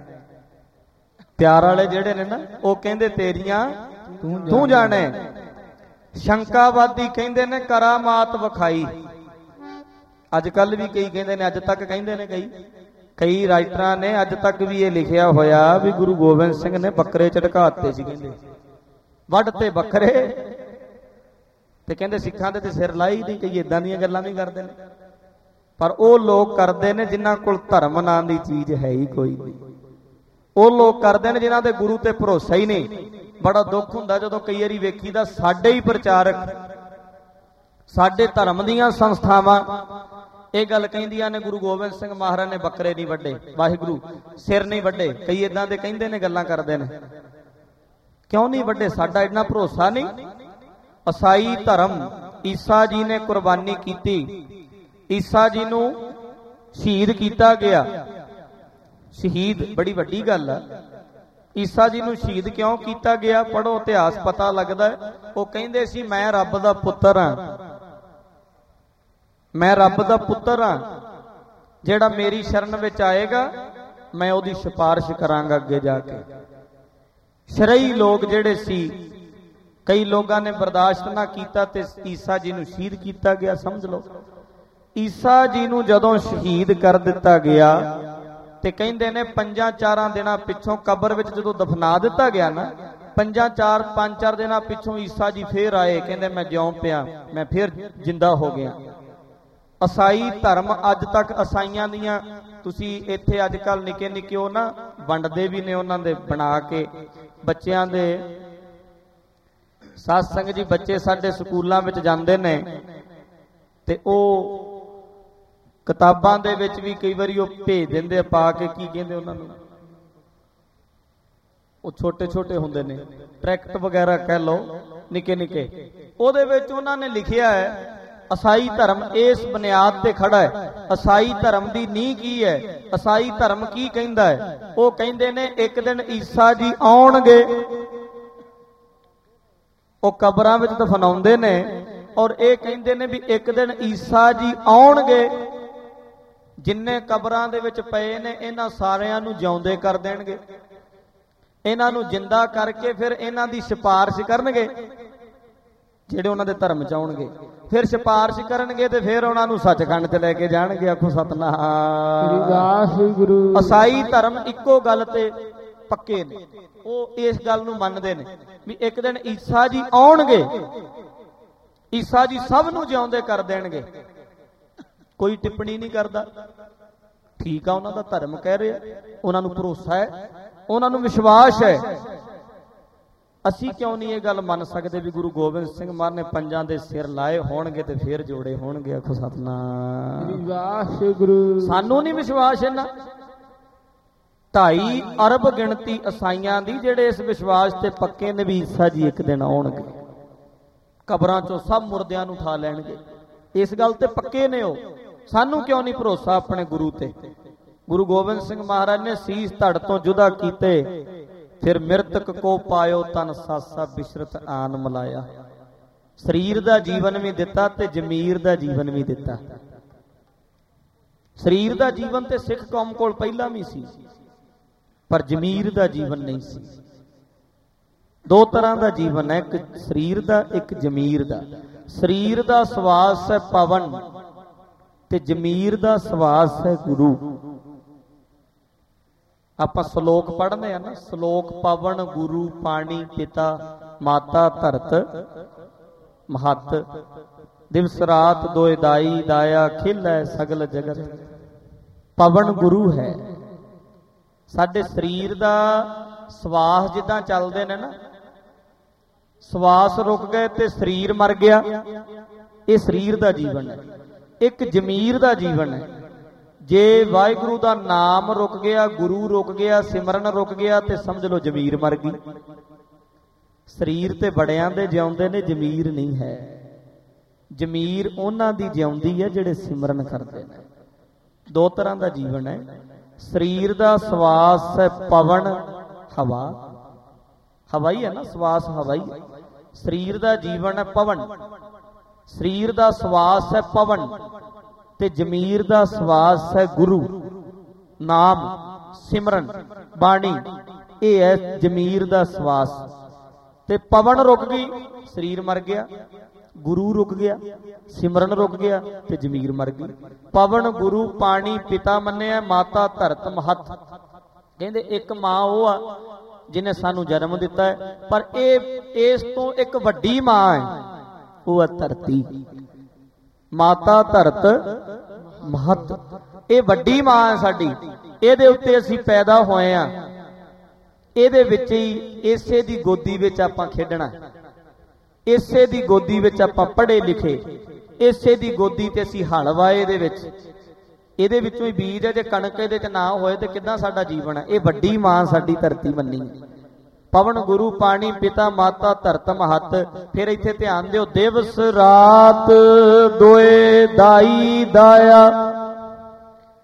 ਪਿਆਰ ਵਾਲੇ ਜਿਹੜੇ ਨੇ ਨਾ ਉਹ ਕਹਿੰਦੇ ਤੇਰੀਆਂ ਤੂੰ ਜਾਣੇ। ਸ਼ੰਕਾਵਾਦੀ ਕਹਿੰਦੇ ਨੇ ਕਰਾਮਾਤ ਵਿਖਾਈ। ਅੱਜ ਕੱਲ ਵੀ ਕਈ ਕਹਿੰਦੇ ਨੇ, ਅੱਜ ਤੱਕ ਕਹਿੰਦੇ ਨੇ ਕਈ ਕਈ ਰਾਈਟਰਾਂ ਨੇ ਅੱਜ ਤੱਕ ਵੀ ਇਹ ਲਿਖਿਆ ਹੋਇਆ ਵੀ ਗੁਰੂ ਗੋਬਿੰਦ ਸਿੰਘ ਨੇ ਬੱਕਰੇ ਝਟਕਾਤੇ ਸੀ, ਕਹਿੰਦੇ ਵੱਢ ਤੇ ਬੱਕਰੇ, ਤੇ ਕਹਿੰਦੇ ਸਿੱਖਾਂ ਦੇ ਤੇ ਸਿਰ ਲਾਈ ਨਹੀਂ। ਕਈ ਇਦਾਂ ਦੀਆਂ ਗੱਲਾਂ ਵੀ ਕਰਦੇ ਨੇ, ਪਰ ਉਹ ਲੋਕ ਕਰਦੇ ਨੇ ਜਿਨ੍ਹਾਂ ਕੋਲ ਧਰਮ ਨਾਂ ਦੀ ਚੀਜ਼ ਹੈ ਹੀ ਕੋਈ ਨਹੀਂ। ਉਹ ਲੋਕ ਕਰਦੇ ਨੇ ਜਿਨ੍ਹਾਂ ਦੇ ਗੁਰੂ ਤੇ ਭਰੋਸਾ ਹੀ ਨਹੀਂ। ਬੜਾ ਦੁੱਖ ਹੁੰਦਾ ਜਦੋਂ ਕਈ ਵਾਰੀ ਵੇਖੀਦਾ ਸਾਡੇ ਹੀ ਪ੍ਰਚਾਰਕ, ਸਾਡੇ ਧਰਮ ਦੀਆਂ ਸੰਸਥਾਵਾਂ ਇਹ ਗੱਲ ਕਹਿੰਦੀਆਂ ਨੇ ਗੁਰੂ ਗੋਬਿੰਦ ਸਿੰਘ ਮਹਾਰਾਜ ਨੇ ਬੱਕਰੇ ਨਹੀਂ ਵੱਢੇ, ਵਾਹਿਗੁਰੂ ਸਿਰ ਨਹੀਂ ਵੱਢੇ। ਕਈ ਇਦਾਂ ਦੇ ਕਹਿੰਦੇ ਨੇ, ਗੱਲਾਂ ਕਰਦੇ ਨੇ। ਕਿਉਂ ਨਹੀਂ ਵੱਢੇ? ਸਾਡਾ ਇੰਨਾ ਭਰੋਸਾ ਨਹੀਂ। ਈਸਾਈ ਧਰਮ, ਈਸਾ ਜੀ ਨੇ ਕੁਰਬਾਨੀ ਕੀਤੀ। ਈਸਾ ਜੀ ਨੂੰ ਸ਼ਹੀਦ ਕੀਤਾ ਗਿਆ। ਸ਼ਹੀਦ ਬੜੀ ਵੱਡੀ ਗੱਲ ਆ। ਈਸਾ ਜੀ ਨੂੰ ਸ਼ਹੀਦ ਕਿਉਂ ਕੀਤਾ ਗਿਆ? ਪੜ੍ਹੋ ਇਤਿਹਾਸ, ਪਤਾ ਲੱਗਦਾ। ਉਹ ਕਹਿੰਦੇ ਸੀ ਮੈਂ ਰੱਬ ਦਾ ਪੁੱਤਰ ਹਾਂ, ਮੈਂ ਰੱਬ ਦਾ ਪੁੱਤਰ ਹਾਂ, ਜਿਹੜਾ ਮੇਰੀ ਸ਼ਰਨ ਵਿੱਚ ਆਏਗਾ ਮੈਂ ਉਹਦੀ ਸਿਫਾਰਿਸ਼ ਕਰਾਂਗਾ ਅੱਗੇ ਜਾ ਕੇ। ਸ਼ਰਈ ਲੋਕ ਜਿਹੜੇ ਸੀ, ਕਈ ਲੋਕਾਂ ਨੇ ਬਰਦਾਸ਼ਤ ਨਾ ਕੀਤਾ ਤੇ ਈਸਾ ਜੀ ਨੂੰ ਸ਼ਹੀਦ ਕੀਤਾ ਗਿਆ। ਸਮਝ ਲਓ, ਈਸਾ ਜੀ ਨੂੰ ਜਦੋਂ ਸ਼ਹੀਦ ਕਰ ਦਿੱਤਾ ਗਿਆ ਤੇ ਕਹਿੰਦੇ ਨੇ ਪੰਜਾਂ ਚਾਰਾਂ ਦਿਨਾਂ ਪਿੱਛੋਂ ਕਬਰ ਵਿੱਚ ਜਦੋਂ ਦਫਨਾ ਦਿੱਤਾ ਗਿਆ ਨਾ, ਪੰਜਾਂ ਚਾਰ ਪੰਜ ਚਾਰ ਦਿਨਾਂ ਪਿੱਛੋਂ ਈਸਾ ਜੀ ਫੇਰ ਆਏ। ਕਹਿੰਦੇ ਮੈਂ ਜਿਉਂ ਪਿਆ, ਮੈਂ ਫੇਰ ਜਿੰਦਾ ਹੋ ਗਿਆ। ਈਸਾਈ ਧਰਮ ਅੱਜ ਤੱਕ, ਈਸਾਈਆਂ ਦੀਆਂ ਤੁਸੀਂ ਇੱਥੇ ਅੱਜ ਕੱਲ ਨਿੱਕੇ ਨਿੱਕੇ ਉਹ ਨਾ ਵੰਡਦੇ ਵੀ ਨੇ, ਉਹਨਾਂ ਦੇ ਬਣਾ ਕੇ ਬੱਚਿਆਂ ਦੇ ਸਤਸੰਗ ਜੀ। ਬੱਚੇ ਸਾਡੇ ਸਕੂਲਾਂ ਵਿੱਚ ਜਾਂਦੇ ਨੇ ਤੇ ਉਹ ਕਿਤਾਬਾਂ ਦੇ ਵਿੱਚ ਵੀ ਕਈ ਵਾਰੀ ਉਹ ਭੇਜ ਦਿੰਦੇ ਆ ਪਾ ਕੇ, ਕੀ ਕਹਿੰਦੇ ਉਹਨਾਂ ਨੂੰ, ਉਹ ਛੋਟੇ ਛੋਟੇ ਹੁੰਦੇ ਨੇ, ਟਰੈਕਟ ਵਗੈਰਾ ਕਹਿ ਲਓ, ਨਿੱਕੇ ਨਿੱਕੇ। ਉਹਦੇ ਵਿੱਚ ਉਹਨਾਂ ਨੇ ਲਿਖਿਆ ਹੈ ਈਸਾਈ ਧਰਮ ਇਸ ਬੁਨਿਆਦ ਤੇ ਖੜਾ ਹੈ। ਈਸਾਈ ਧਰਮ ਦੀ ਨੀਂਹ ਕੀ ਹੈ? ਈਸਾਈ ਧਰਮ ਕੀ ਕਹਿੰਦਾ ਹੈ? ਉਹ ਕਹਿੰਦੇ ਨੇ ਇੱਕ ਦਿਨ ਈਸਾ ਜੀ ਆਉਣਗੇ, ਉਹ ਕਬਰਾਂ ਵਿੱਚ ਦਫਨਾਉਂਦੇ ਨੇ, ਔਰ ਇਹ ਕਹਿੰਦੇ ਨੇ ਵੀ ਇੱਕ ਦਿਨ ਈਸਾ ਜੀ ਆਉਣਗੇ, ਜਿੰਨੇ ਕਬਰਾਂ ਦੇ ਵਿੱਚ ਪਏ ਨੇ ਇਹਨਾਂ ਸਾਰਿਆਂ ਨੂੰ ਜਿਉਂਦੇ ਕਰ ਦੇਣਗੇ, ਇਹਨਾਂ ਨੂੰ ਜਿੰਦਾ ਕਰਕੇ ਫਿਰ ਇਹਨਾਂ ਦੀ ਸਿਫਾਰਿਸ਼ ਕਰਨਗੇ ਜਿਹੜੇ ਉਹਨਾਂ ਦੇ ਧਰਮ ਚ ਆਉਣਗੇ। ਫਿਰ ਸਿਫਾਰਿਸ਼ ਕਰਨਗੇ ਤੇ ਫਿਰ ਉਹਨਾਂ ਨੂੰ ਸੱਚਖੰਡ ਚ ਲੈ ਕੇ ਜਾਣਗੇ। ਆਖੋ ਸਤਨਾਮ। ਵਾਹਿਗੁਰੂ। ਈਸਾਈ ਧਰਮ ਇੱਕੋ ਗੱਲ ਤੇ ਪੱਕੇ ਨੇ, ਉਹ ਇਸ ਗੱਲ ਨੂੰ ਮੰਨਦੇ ਨੇ ਵੀ ਇੱਕ ਦਿਨ ਈਸਾ ਜੀ ਆਉਣਗੇ, ਈਸਾ ਜੀ ਸਭ ਨੂੰ ਜਿਉਂਦੇ ਕਰ ਦੇਣਗੇ। ਕੋਈ ਟਿੱਪਣੀ ਨਹੀਂ ਕਰਦਾ, ਠੀਕ ਆ, ਉਹਨਾਂ ਦਾ ਧਰਮ ਕਹਿ ਰਿਹਾ, ਉਹਨਾਂ ਨੂੰ ਭਰੋਸਾ ਹੈ, ਉਹਨਾਂ ਨੂੰ ਵਿਸ਼ਵਾਸ ਹੈ। ਅਸੀਂ ਕਿਉਂ ਨਹੀਂ ਇਹ ਗੱਲ ਮੰਨ ਸਕਦੇ ਵੀ ਗੁਰੂ ਗੋਬਿੰਦ ਸਿੰਘ ਮਹਾਰਾਜ ਨੇ ਪੰਜਾਂ ਦੇ ਸਿਰ ਲਾਏ ਹੋਣਗੇ ਤੇ ਫੇਰ ਜੋੜੇ ਹੋਣਗੇ? ਆਖੋ ਸਤਨਾਮ। ਵਾਹਿਗੁਰੂ। ਸਾਨੂੰ ਨਹੀਂ ਵਿਸ਼ਵਾਸ ਇਹਨਾਂ ਢਾਈ ਅਰਬ ਗਿਣਤੀ ਈਸਾਈਆਂ ਦੀ ਜਿਹੜੇ ਇਸ ਵਿਸ਼ਵਾਸ ਤੇ ਪੱਕੇ ਨੇ ਵੀ ਈਸਾ ਜੀ ਇੱਕ ਦਿਨ ਆਉਣਗੇ, ਕਬਰਾਂ ਚੋਂ ਸਭ ਮੁਰਦਿਆਂ ਨੂੰ ਉਠਾ ਲੈਣਗੇ। ਇਸ ਗੱਲ ਤੇ ਪੱਕੇ ਨੇ ਉਹ। ਸਾਨੂੰ ਕਿਉਂ ਨਹੀਂ ਭਰੋਸਾ ਆਪਣੇ ਗੁਰੂ ਤੇ? ਗੁਰੂ ਗੋਬਿੰਦ ਸਿੰਘ ਮਹਾਰਾਜ ਨੇ ਸੀਸ ਧੜ ਤੋਂ ਜੁਦਾ ਕੀਤੇ, ਫਿਰ ਮਿਰਤਕ ਕੋ ਪਾਇਓ ਤਨ ਸਾਸਾ ਬਿਸ਼ਰਤ ਆਨ ਮਲਾਇਆ। ਸਰੀਰ ਦਾ ਜੀਵਨ ਵੀ ਦਿੱਤਾ ਤੇ ਜ਼ਮੀਰ ਦਾ ਜੀਵਨ ਵੀ ਦਿੱਤਾ। ਸਰੀਰ ਦਾ ਜੀਵਨ ਤੇ ਸਿੱਖ ਕੌਮ ਕੋਲ ਪਹਿਲਾਂ ਵੀ ਸੀ, ਪਰ ਜ਼ਮੀਰ ਦਾ ਜੀਵਨ ਨਹੀਂ ਸੀ। ਦੋ ਤਰ੍ਹਾਂ ਦਾ ਜੀਵਨ ਹੈ, ਇੱਕ ਸਰੀਰ ਦਾ, ਇੱਕ ਜ਼ਮੀਰ ਦਾ। ਸਰੀਰ ਦਾ ਸਵਾਸ ਹੈ ਪਵਨ ਤੇ ਜ਼ਮੀਰ ਦਾ ਸਵਾਸ ਹੈ ਗੁਰੂ। ਆਪਾਂ ਸ਼ਲੋਕ ਪੜ੍ਹਦੇ ਆ ਨਾ, ਸ਼ਲੋਕ ਪਵਨ ਗੁਰੂ ਪਾਣੀ ਪਿਤਾ ਮਾਤਾ ਧਰਤ ਮਹੱਤ, ਦਿਵਸ ਰਾਤ ਦੋਇ ਦਾਈ ਦਾਇਆ ਖਿਲੈ ਸਗਲ ਜਗਤ। ਪਵਨ ਗੁਰੂ ਹੈ। ਸਾਡੇ ਸਰੀਰ ਦਾ ਸਵਾਸ ਜਿੱਦਾਂ ਚੱਲਦੇ ਨੇ ਨਾ, ਸਵਾਸ ਰੁਕ ਗਏ ਤੇ ਸਰੀਰ ਮਰ ਗਿਆ, ਇਹ ਸਰੀਰ ਦਾ ਜੀਵਨ ਹੈ। ਇੱਕ ਜ਼ਮੀਰ ਦਾ ਜੀਵਨ ਹੈ। ਜੇ ਵਾਹਿਗੁਰੂ ਦਾ ਨਾਮ ਰੁਕ ਗਿਆ, ਗੁਰੂ ਰੁਕ ਗਿਆ, ਸਿਮਰਨ ਰੁਕ ਗਿਆ ਤੇ ਸਮਝ ਲਓ ਜ਼ਮੀਰ ਮਰ ਗਈ। ਸਰੀਰ ਤੇ ਬੜਿਆਂ ਦੇ ਜਿਉਂਦੇ ਨੇ, ਜ਼ਮੀਰ ਨਹੀਂ ਹੈ। ਜ਼ਮੀਰ ਉਹਨਾਂ ਦੀ ਜਿਉਂਦੀ ਹੈ ਜਿਹੜੇ ਸਿਮਰਨ ਕਰਦੇ ਨੇ। ਦੋ ਤਰ੍ਹਾਂ ਦਾ ਜੀਵਨ ਹੈ। ਸਰੀਰ ਦਾ ਸਵਾਸ ਹੈ ਪਵਨ ਹਵਾ, ਹਵਾਈ ਹੈ ਨਾ, ਸਵਾਸ ਹਵਾਈ। ਸਰੀਰ ਦਾ ਜੀਵਨ ਹੈ ਪਵਨ, ਸਰੀਰ ਦਾ ਸਵਾਸ ਹੈ ਪਵਨ ਤੇ ਜ਼ਮੀਰ ਦਾ ਸਵਾਸ ਹੈ ਗੁਰੂ ਨਾਮ ਸਿਮਰਨ ਬਾਣੀ। ਇਹ ਹੈ ਜ਼ਮੀਰ ਦਾ ਸਵਾਸ। ਤੇ ਪਵਨ ਰੁਕ ਗਈ, ਸਰੀਰ ਮਰ ਗਿਆ, ਗੁਰੂ ਰੁਕ ਗਿਆ, ਸਿਮਰਨ ਰੁਕ ਗਿਆ ਤੇ ਜ਼ਮੀਰ ਮਰ ਗਈ। ਪਵਨ ਗੁਰੂ ਪਾਣੀ ਪਿਤਾ ਮੰਨਿਆ, ਮਾਤਾ ਧਰਤ ਮਹੱਤ। ਕਹਿੰਦੇ ਇੱਕ ਮਾਂ ਉਹ ਆ ਜਿਹਨੇ ਸਾਨੂੰ ਜਨਮ ਦਿੱਤਾ ਹੈ, ਪਰ ਇਹ ਇਸ ਤੋਂ ਇੱਕ ਵੱਡੀ ਮਾਂ ਹੈ, ਉਹ ਹੈ ਧਰਤੀ। ਮਾਤਾ ਧਰਤ ਮਹੱਤ, ਇਹ ਵੱਡੀ ਮਾਂ ਹੈ ਸਾਡੀ। ਇਹਦੇ ਉੱਤੇ ਅਸੀਂ ਪੈਦਾ ਹੋਏ ਆ, ਇਹਦੇ ਵਿੱਚ ਹੀ, ਇਸੇ ਦੀ ਗੋਦੀ ਵਿੱਚ ਆਪਾਂ ਖੇਡਣਾ, ਇਸੇ ਦੀ ਗੋਦੀ ਵਿੱਚ ਆਪਾਂ ਪੜ੍ਹੇ ਲਿਖੇ, ਇਸੇ ਦੀ ਗੋਦੀ ਤੇ ਅਸੀਂ ਹਲ ਵਾਏ। ਇਹਦੇ ਵਿੱਚ, ਇਹਦੇ ਵਿੱਚੋਂ ਹੀ ਬੀਜ ਹੈ। ਜੇ ਕਣਕ ਇਹਦੇ ਚ ਨਾ ਹੋਏ ਤੇ ਕਿੱਦਾਂ ਸਾਡਾ ਜੀਵਨ ਹੈ? ਇਹ ਵੱਡੀ ਮਾਂ ਸਾਡੀ ਧਰਤੀ ਮੰਨੀ। ਪਵਨ ਗੁਰੂ ਪਾਣੀ ਪਿਤਾ ਮਾਤਾ ਧਰਤ ਮਹੱਤ। ਫਿਰ ਇੱਥੇ ਧਿਆਨ ਦਿਓ, ਦਿਵਸ ਰਾਤ ਦੋਏ ਦਾਈ ਦਾਇਆ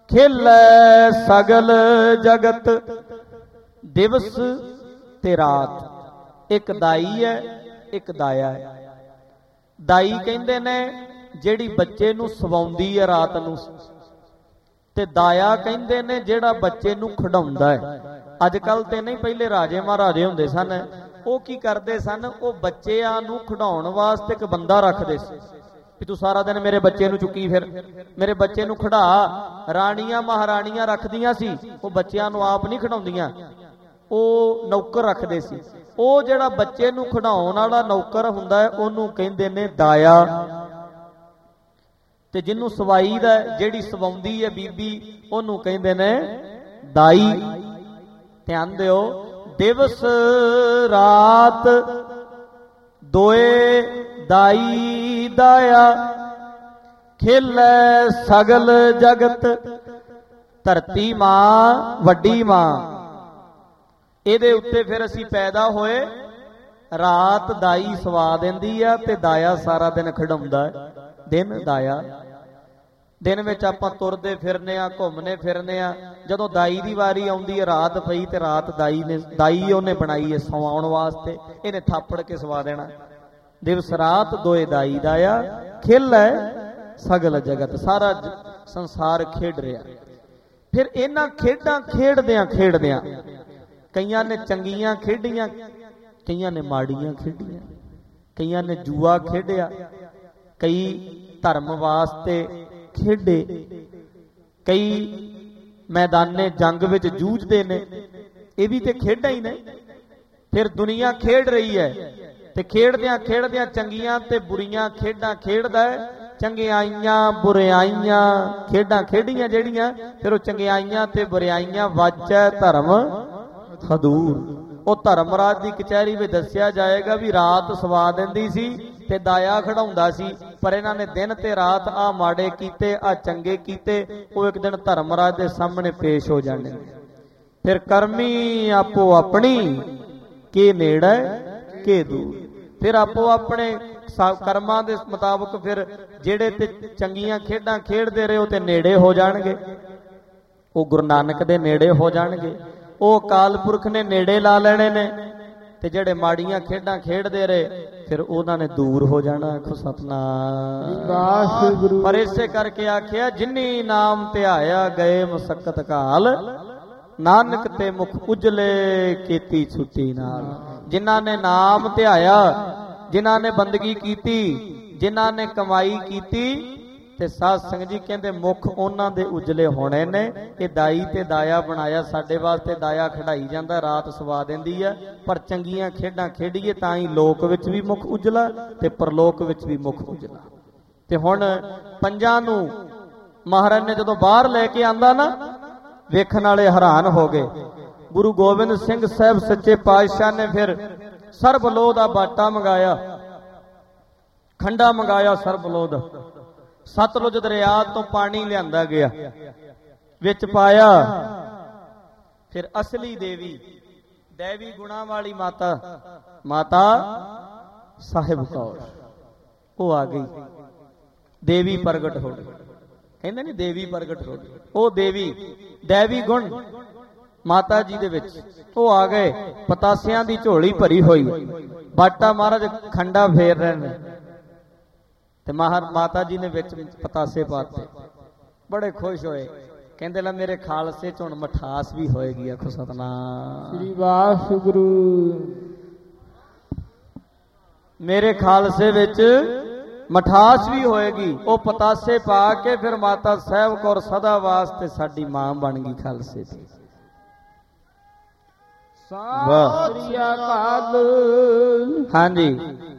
ਖੇਲੈ ਸਗਲ ਜਗਤ ਦਿਵਸ ਤੇ ਰਾਤ। ਇੱਕ ਦਾਈ ਹੈ, ਇੱਕ ਦਾਇਆ ਹੈ। ਦਾਈ ਕਹਿੰਦੇ ਨੇ ਜਿਹੜੀ ਬੱਚੇ ਨੂੰ ਸਵਾਉਂਦੀ ਹੈ ਰਾਤ ਨੂੰ, ਤੇ ਦਾਇਆ ਕਹਿੰਦੇ ਨੇ ਜਿਹੜਾ ਬੱਚੇ ਨੂੰ ਖਿਡਾਉਂਦਾ ਹੈ। ਅੱਜ ਕੱਲ ਤੇ ਨਹੀਂ, ਪਹਿਲੇ ਰਾਜੇ ਮਹਾਰਾਜੇ ਹੁੰਦੇ ਸਨ, ਉਹ ਕੀ ਕਰਦੇ ਸਨ, ਉਹ ਬੱਚਿਆਂ ਨੂੰ ਖਿਡਾਉਣ ਵਾਸਤੇ ਇੱਕ ਬੰਦਾ ਰੱਖਦੇ ਸੀ ਵੀ ਤੂੰ ਸਾਰਾ ਦਿਨ ਮੇਰੇ ਬੱਚੇ ਨੂੰ ਚੁੱਕੀ ਫਿਰ, ਮੇਰੇ ਬੱਚੇ ਨੂੰ ਖਿਡਾ। ਰਾਣੀਆਂ ਮਹਾਰਾਣੀਆਂ ਰੱਖਦੀਆਂ ਸੀ, ਉਹ ਬੱਚਿਆਂ ਨੂੰ ਆਪ ਨਹੀਂ ਖਿਡਾਉਂਦੀਆਂ, ਉਹ ਨੌਕਰ ਰੱਖਦੇ ਸੀ। ਉਹ ਜਿਹੜਾ ਬੱਚੇ ਨੂੰ ਖਿਡਾਉਣ ਵਾਲਾ ਨੌਕਰ ਹੁੰਦਾ ਹੈ ਉਹਨੂੰ ਕਹਿੰਦੇ ਨੇ ਦਾਇਆ, ਤੇ ਜਿਹਨੂੰ ਸਵਾਈ ਦਾ, ਜਿਹੜੀ ਸਵਾਉਂਦੀ ਹੈ ਬੀਬੀ, ਉਹਨੂੰ ਕਹਿੰਦੇ ਨੇ ਦਾਈ। ਧਿਆਨ ਦਿਓ, ਦਿਵਸ ਰਾਤ ਦੋਏ ਦਾਈ ਦਾਇਆ, ਖੇਲੈ ਸਗਲ ਜਗਤ ਧਰਤੀ ਮਾਂ ਵੱਡੀ ਮਾਂ। ਇਹਦੇ ਉੱਤੇ ਫਿਰ ਅਸੀਂ ਪੈਦਾ ਹੋਏ। ਰਾਤ ਦਾਈ ਸਵਾ ਦਿੰਦੀ ਆ ਤੇ ਦਾਇਆ ਸਾਰਾ ਦਿਨ ਖਿਡਾਉਂਦਾ ਹੈ। ਦਿਨ ਦਾਇਆ, ਦਿਨ ਵਿੱਚ ਆਪਾਂ ਤੁਰਦੇ ਫਿਰਨੇ ਆ, ਘੁੰਮਨੇ ਫਿਰਨੇ ਆ। ਜਦੋਂ ਦਾਈ ਦੀ ਵਾਰੀ ਆਉਂਦੀ ਹੈ, ਰਾਤ ਪਈ ਤੇ ਰਾਤ ਦਾਈ ਨੇ, ਦਾਈ ਉਹਨੇ ਬਣਾਈ ਹੈ ਸਵਾਉਣ ਵਾਸਤੇ, ਇਹਨੇ ਥਾਪੜ ਕੇ ਸਵਾ ਦੇਣਾ। ਦਿਵਸ ਰਾਤ ਦੋਏ ਦਾਈ ਦਾਇਆ, ਖੇਲੈ ਸਗਲ ਜਗਤ, ਸਾਰਾ ਸੰਸਾਰ ਖੇਡ ਰਿਹਾ। ਫਿਰ ਇਹਨਾਂ ਖੇਡਾਂ ਖੇਡਦਿਆਂ ਖੇਡਦਿਆਂ ਕਈਆਂ ਨੇ ਚੰਗੀਆਂ ਖੇਡੀਆਂ, ਕਈਆਂ ਨੇ ਮਾੜੀਆਂ ਖੇਡੀਆਂ, ਕਈਆਂ ਨੇ ਜੂਆ ਖੇਡਿਆ, ਕਈ ਧਰਮ ਵਾਸਤੇ ਖੇਡੇ, ਕਈ ਮੈਦਾਨੇ ਜੰਗ ਵਿੱਚ ਜੂਝਦੇ ਨੇ। ਇਹ ਵੀ ਤੇ ਖੇਡਾਂ ਹੀ ਨੇ। ਫਿਰ ਦੁਨੀਆ ਖੇਡ ਰਹੀ ਹੈ ਤੇ ਖੇਡਦਿਆਂ ਖੇਡਦਿਆਂ ਚੰਗੀਆਂ ਤੇ ਬੁਰੀਆਂ ਖੇਡਾਂ ਖੇਡਦਾ ਹੈ। ਚੰਗਿਆਈਆਂ ਬੁਰਿਆਈਆਂ ਖੇਡਾਂ ਖੇਡੀਆਂ ਜਿਹੜੀਆਂ, ਫਿਰ ਉਹ ਚੰਗਿਆਈਆਂ ਤੇ ਬੁਰਿਆਈਆਂ ਵਾਚੈ ਧਰਮ ਹਦੂਰ। ਉਹ ਧਰਮਰਾਜ ਦੀ ਕਚਹਿਰੀ ਵਿੱਚ ਦੱਸਿਆ ਜਾਏਗਾ ਵੀ ਰਾਤ ਸਵਾ ਦਿੰਦੀ ਸੀ ਤੇ ਦਾਇਆ ਖੜਾਉਂਦਾ ਸੀ, ਪਰ ਇਹਨਾਂ ਨੇ ਦਿਨ ਤੇ ਰਾਤ ਆ ਮਾੜੇ ਕੀਤੇ, ਆ ਚੰਗੇ ਕੀਤੇ। ਉਹ ਇੱਕ ਦਿਨ ਧਰਮਰਾਜ ਦੇ ਸਾਹਮਣੇ ਪੇਸ਼ ਹੋ ਜਾਣੇ। ਫਿਰ ਕਰਮੀ ਆਪੋ ਆਪਣੀ ਕੇ ਨੇੜੇ ਕੇ ਦੂਰ। ਫਿਰ ਆਪੋ ਆਪਣੇ ਕਰਮਾਂ ਦੇ ਮੁਤਾਬਕ ਫਿਰ ਜਿਹੜੇ ਤੇ ਚੰਗੀਆਂ ਖੇਡਾਂ ਖੇਡਦੇ ਰਹੇ ਉਹ ਤੇ ਨੇੜੇ ਹੋ ਜਾਣਗੇ, ਉਹ ਗੁਰੂ ਨਾਨਕ ਦੇ ਨੇੜੇ ਹੋ ਜਾਣਗੇ, ਉਹ ਅਕਾਲ ਪੁਰਖ ਨੇ ਨੇੜੇ ਲਾ ਲੈਣੇ ਨੇ। ਤੇ ਜਿਹੜੇ ਮਾੜੀਆਂ ਖੇਡਾਂ ਖੇਡਦੇ ਰਹੇ ਫਿਰ ਉਹਨਾਂ ਨੇ ਦੂਰ ਹੋ ਜਾਣਾ। ਆਖੋ ਸਤਿਨਾਮ। ਪਰ ਇਸੇ ਕਰਕੇ ਆਖਿਆ ਜਿਨੀ ਨਾਮ ਧਿਆਇਆ ਗਏ ਮੁਸਕਤ ਕਾਲ, ਨਾਨਕ ਤੇ ਮੁਖ ਉਜਲੇ ਕੀਤੀ ਛੁੱਟੀ ਨਾਲ। ਜਿਨ੍ਹਾਂ ਨੇ ਨਾਮ ਧਿਆਇਆ, ਜਿਨ੍ਹਾਂ ਨੇ ਬੰਦਗੀ ਕੀਤੀ, ਜਿਨ੍ਹਾਂ ਨੇ ਕਮਾਈ ਕੀਤੀ, ਤੇ ਸਾਧ ਸੰਗਤ ਜੀ ਕਹਿੰਦੇ ਮੁਖ ਉਹਨਾਂ ਦੇ ਉਜਲੇ ਹੋਣੇ ਨੇ। ਇਹ ਦਾਈ ਤੇ ਦਾਇਆ ਬਣਾਇਆ ਸਾਡੇ ਵਾਸਤੇ। ਦਾਇਆ ਖੜਾਈ ਜਾਂਦਾ, ਰਾਤ ਸਵਾ ਦਿੰਦੀ ਹੈ, ਪਰ ਚੰਗੀਆਂ ਖੇਡਾਂ ਖੇਡੀਏ ਤਾਂ ਹੀ ਲੋਕ ਵਿੱਚ ਵੀ ਮੁਖ ਉਜਲਾ ਤੇ ਪਰਲੋਕ ਵਿੱਚ ਵੀ ਮੁਖ ਉਜਲਾ। ਤੇ ਹੁਣ ਪੰਜਾਂ ਨੂੰ ਮਹਾਰਾਜ ਨੇ ਜਦੋਂ ਬਾਹਰ ਲੈ ਕੇ ਆਂਦਾ ਨਾ, ਵੇਖਣ ਵਾਲੇ ਹੈਰਾਨ ਹੋ ਗਏ। ਗੁਰੂ ਗੋਬਿੰਦ ਸਿੰਘ ਸਾਹਿਬ ਸੱਚੇ ਪਾਤਸ਼ਾਹ ਨੇ ਫਿਰ ਸਰਬਲੋਹ ਦਾ ਬਾਟਾ ਮੰਗਾਇਆ, ਖੰਡਾ ਮੰਗਾਇਆ ਸਰਬਲੋਹ ਦਾ। ਸਤਲੁਜ ਦਰਿਆ ਤੋਂ ਪਾਣੀ ਲਿਆਂਦਾ ਗਿਆ, ਵਿੱਚ ਪਾਇਆ। ਫਿਰ ਅਸਲੀ ਦੇਵੀ, ਦੇਵੀ ਗੁਣਾ ਵਾਲੀ ਮਾਤਾ, ਮਾਤਾ ਸਾਹਿਬ ਕੌਰ, ਉਹ ਆ ਗਈ। ਦੇਵੀ ਪ੍ਰਗਟ ਹੋ ਗਈ, ਕਹਿੰਦੇ ਨਹੀਂ ਦੇਵੀ ਪ੍ਰਗਟ ਹੋ ਗਈ। ਉਹ ਦੇਵੀ ਦੇਵੀ ਗੁਣ ਮਾਤਾ ਜੀ ਦੇ ਵਿੱਚ ਉਹ ਆ ਗਏ। ਪਤਾਸਿਆਂ ਦੀ ਝੋਲੀ ਭਰੀ ਹੋਈ, ਬਾਟਾ ਮਹਾਰਾਜ ਖੰਡਾ ਫੇਰ ਰਹੇ ਨੇ ਤੇ ਮਹਾਰ ਮਾਤਾ ਜੀ ਨੇ ਵਿੱਚ ਪਤਾਸੇ ਪਾਤੇ। ਬੜੇ ਖੁਸ਼ ਹੋਏ, ਕਹਿੰਦੇ ਲੈ ਮੇਰੇ ਖਾਲਸੇ ਚ ਹੁਣ ਮਠਾਸ ਵੀ ਹੋਏਗੀ। ਆਖੋ ਸਤਿਨਾਮ ਸ੍ਰੀ ਵਾਹਿਗੁਰੂ। ਮੇਰੇ ਖਾਲਸੇ ਵਿੱਚ ਮਠਾਸ ਵੀ ਹੋਏਗੀ। ਉਹ ਪਤਾਸੇ ਪਾ ਕੇ ਫਿਰ ਮਾਤਾ ਸਾਹਿਬ ਕੌਰ ਸਦਾ ਵਾਸਤੇ ਸਾਡੀ ਮਾਂ ਬਣ ਗਈ ਖਾਲਸੇ ਦੀ। ਸਤਿ ਸ੍ਰੀ ਅਕਾਲ। ਹਾਂਜੀ,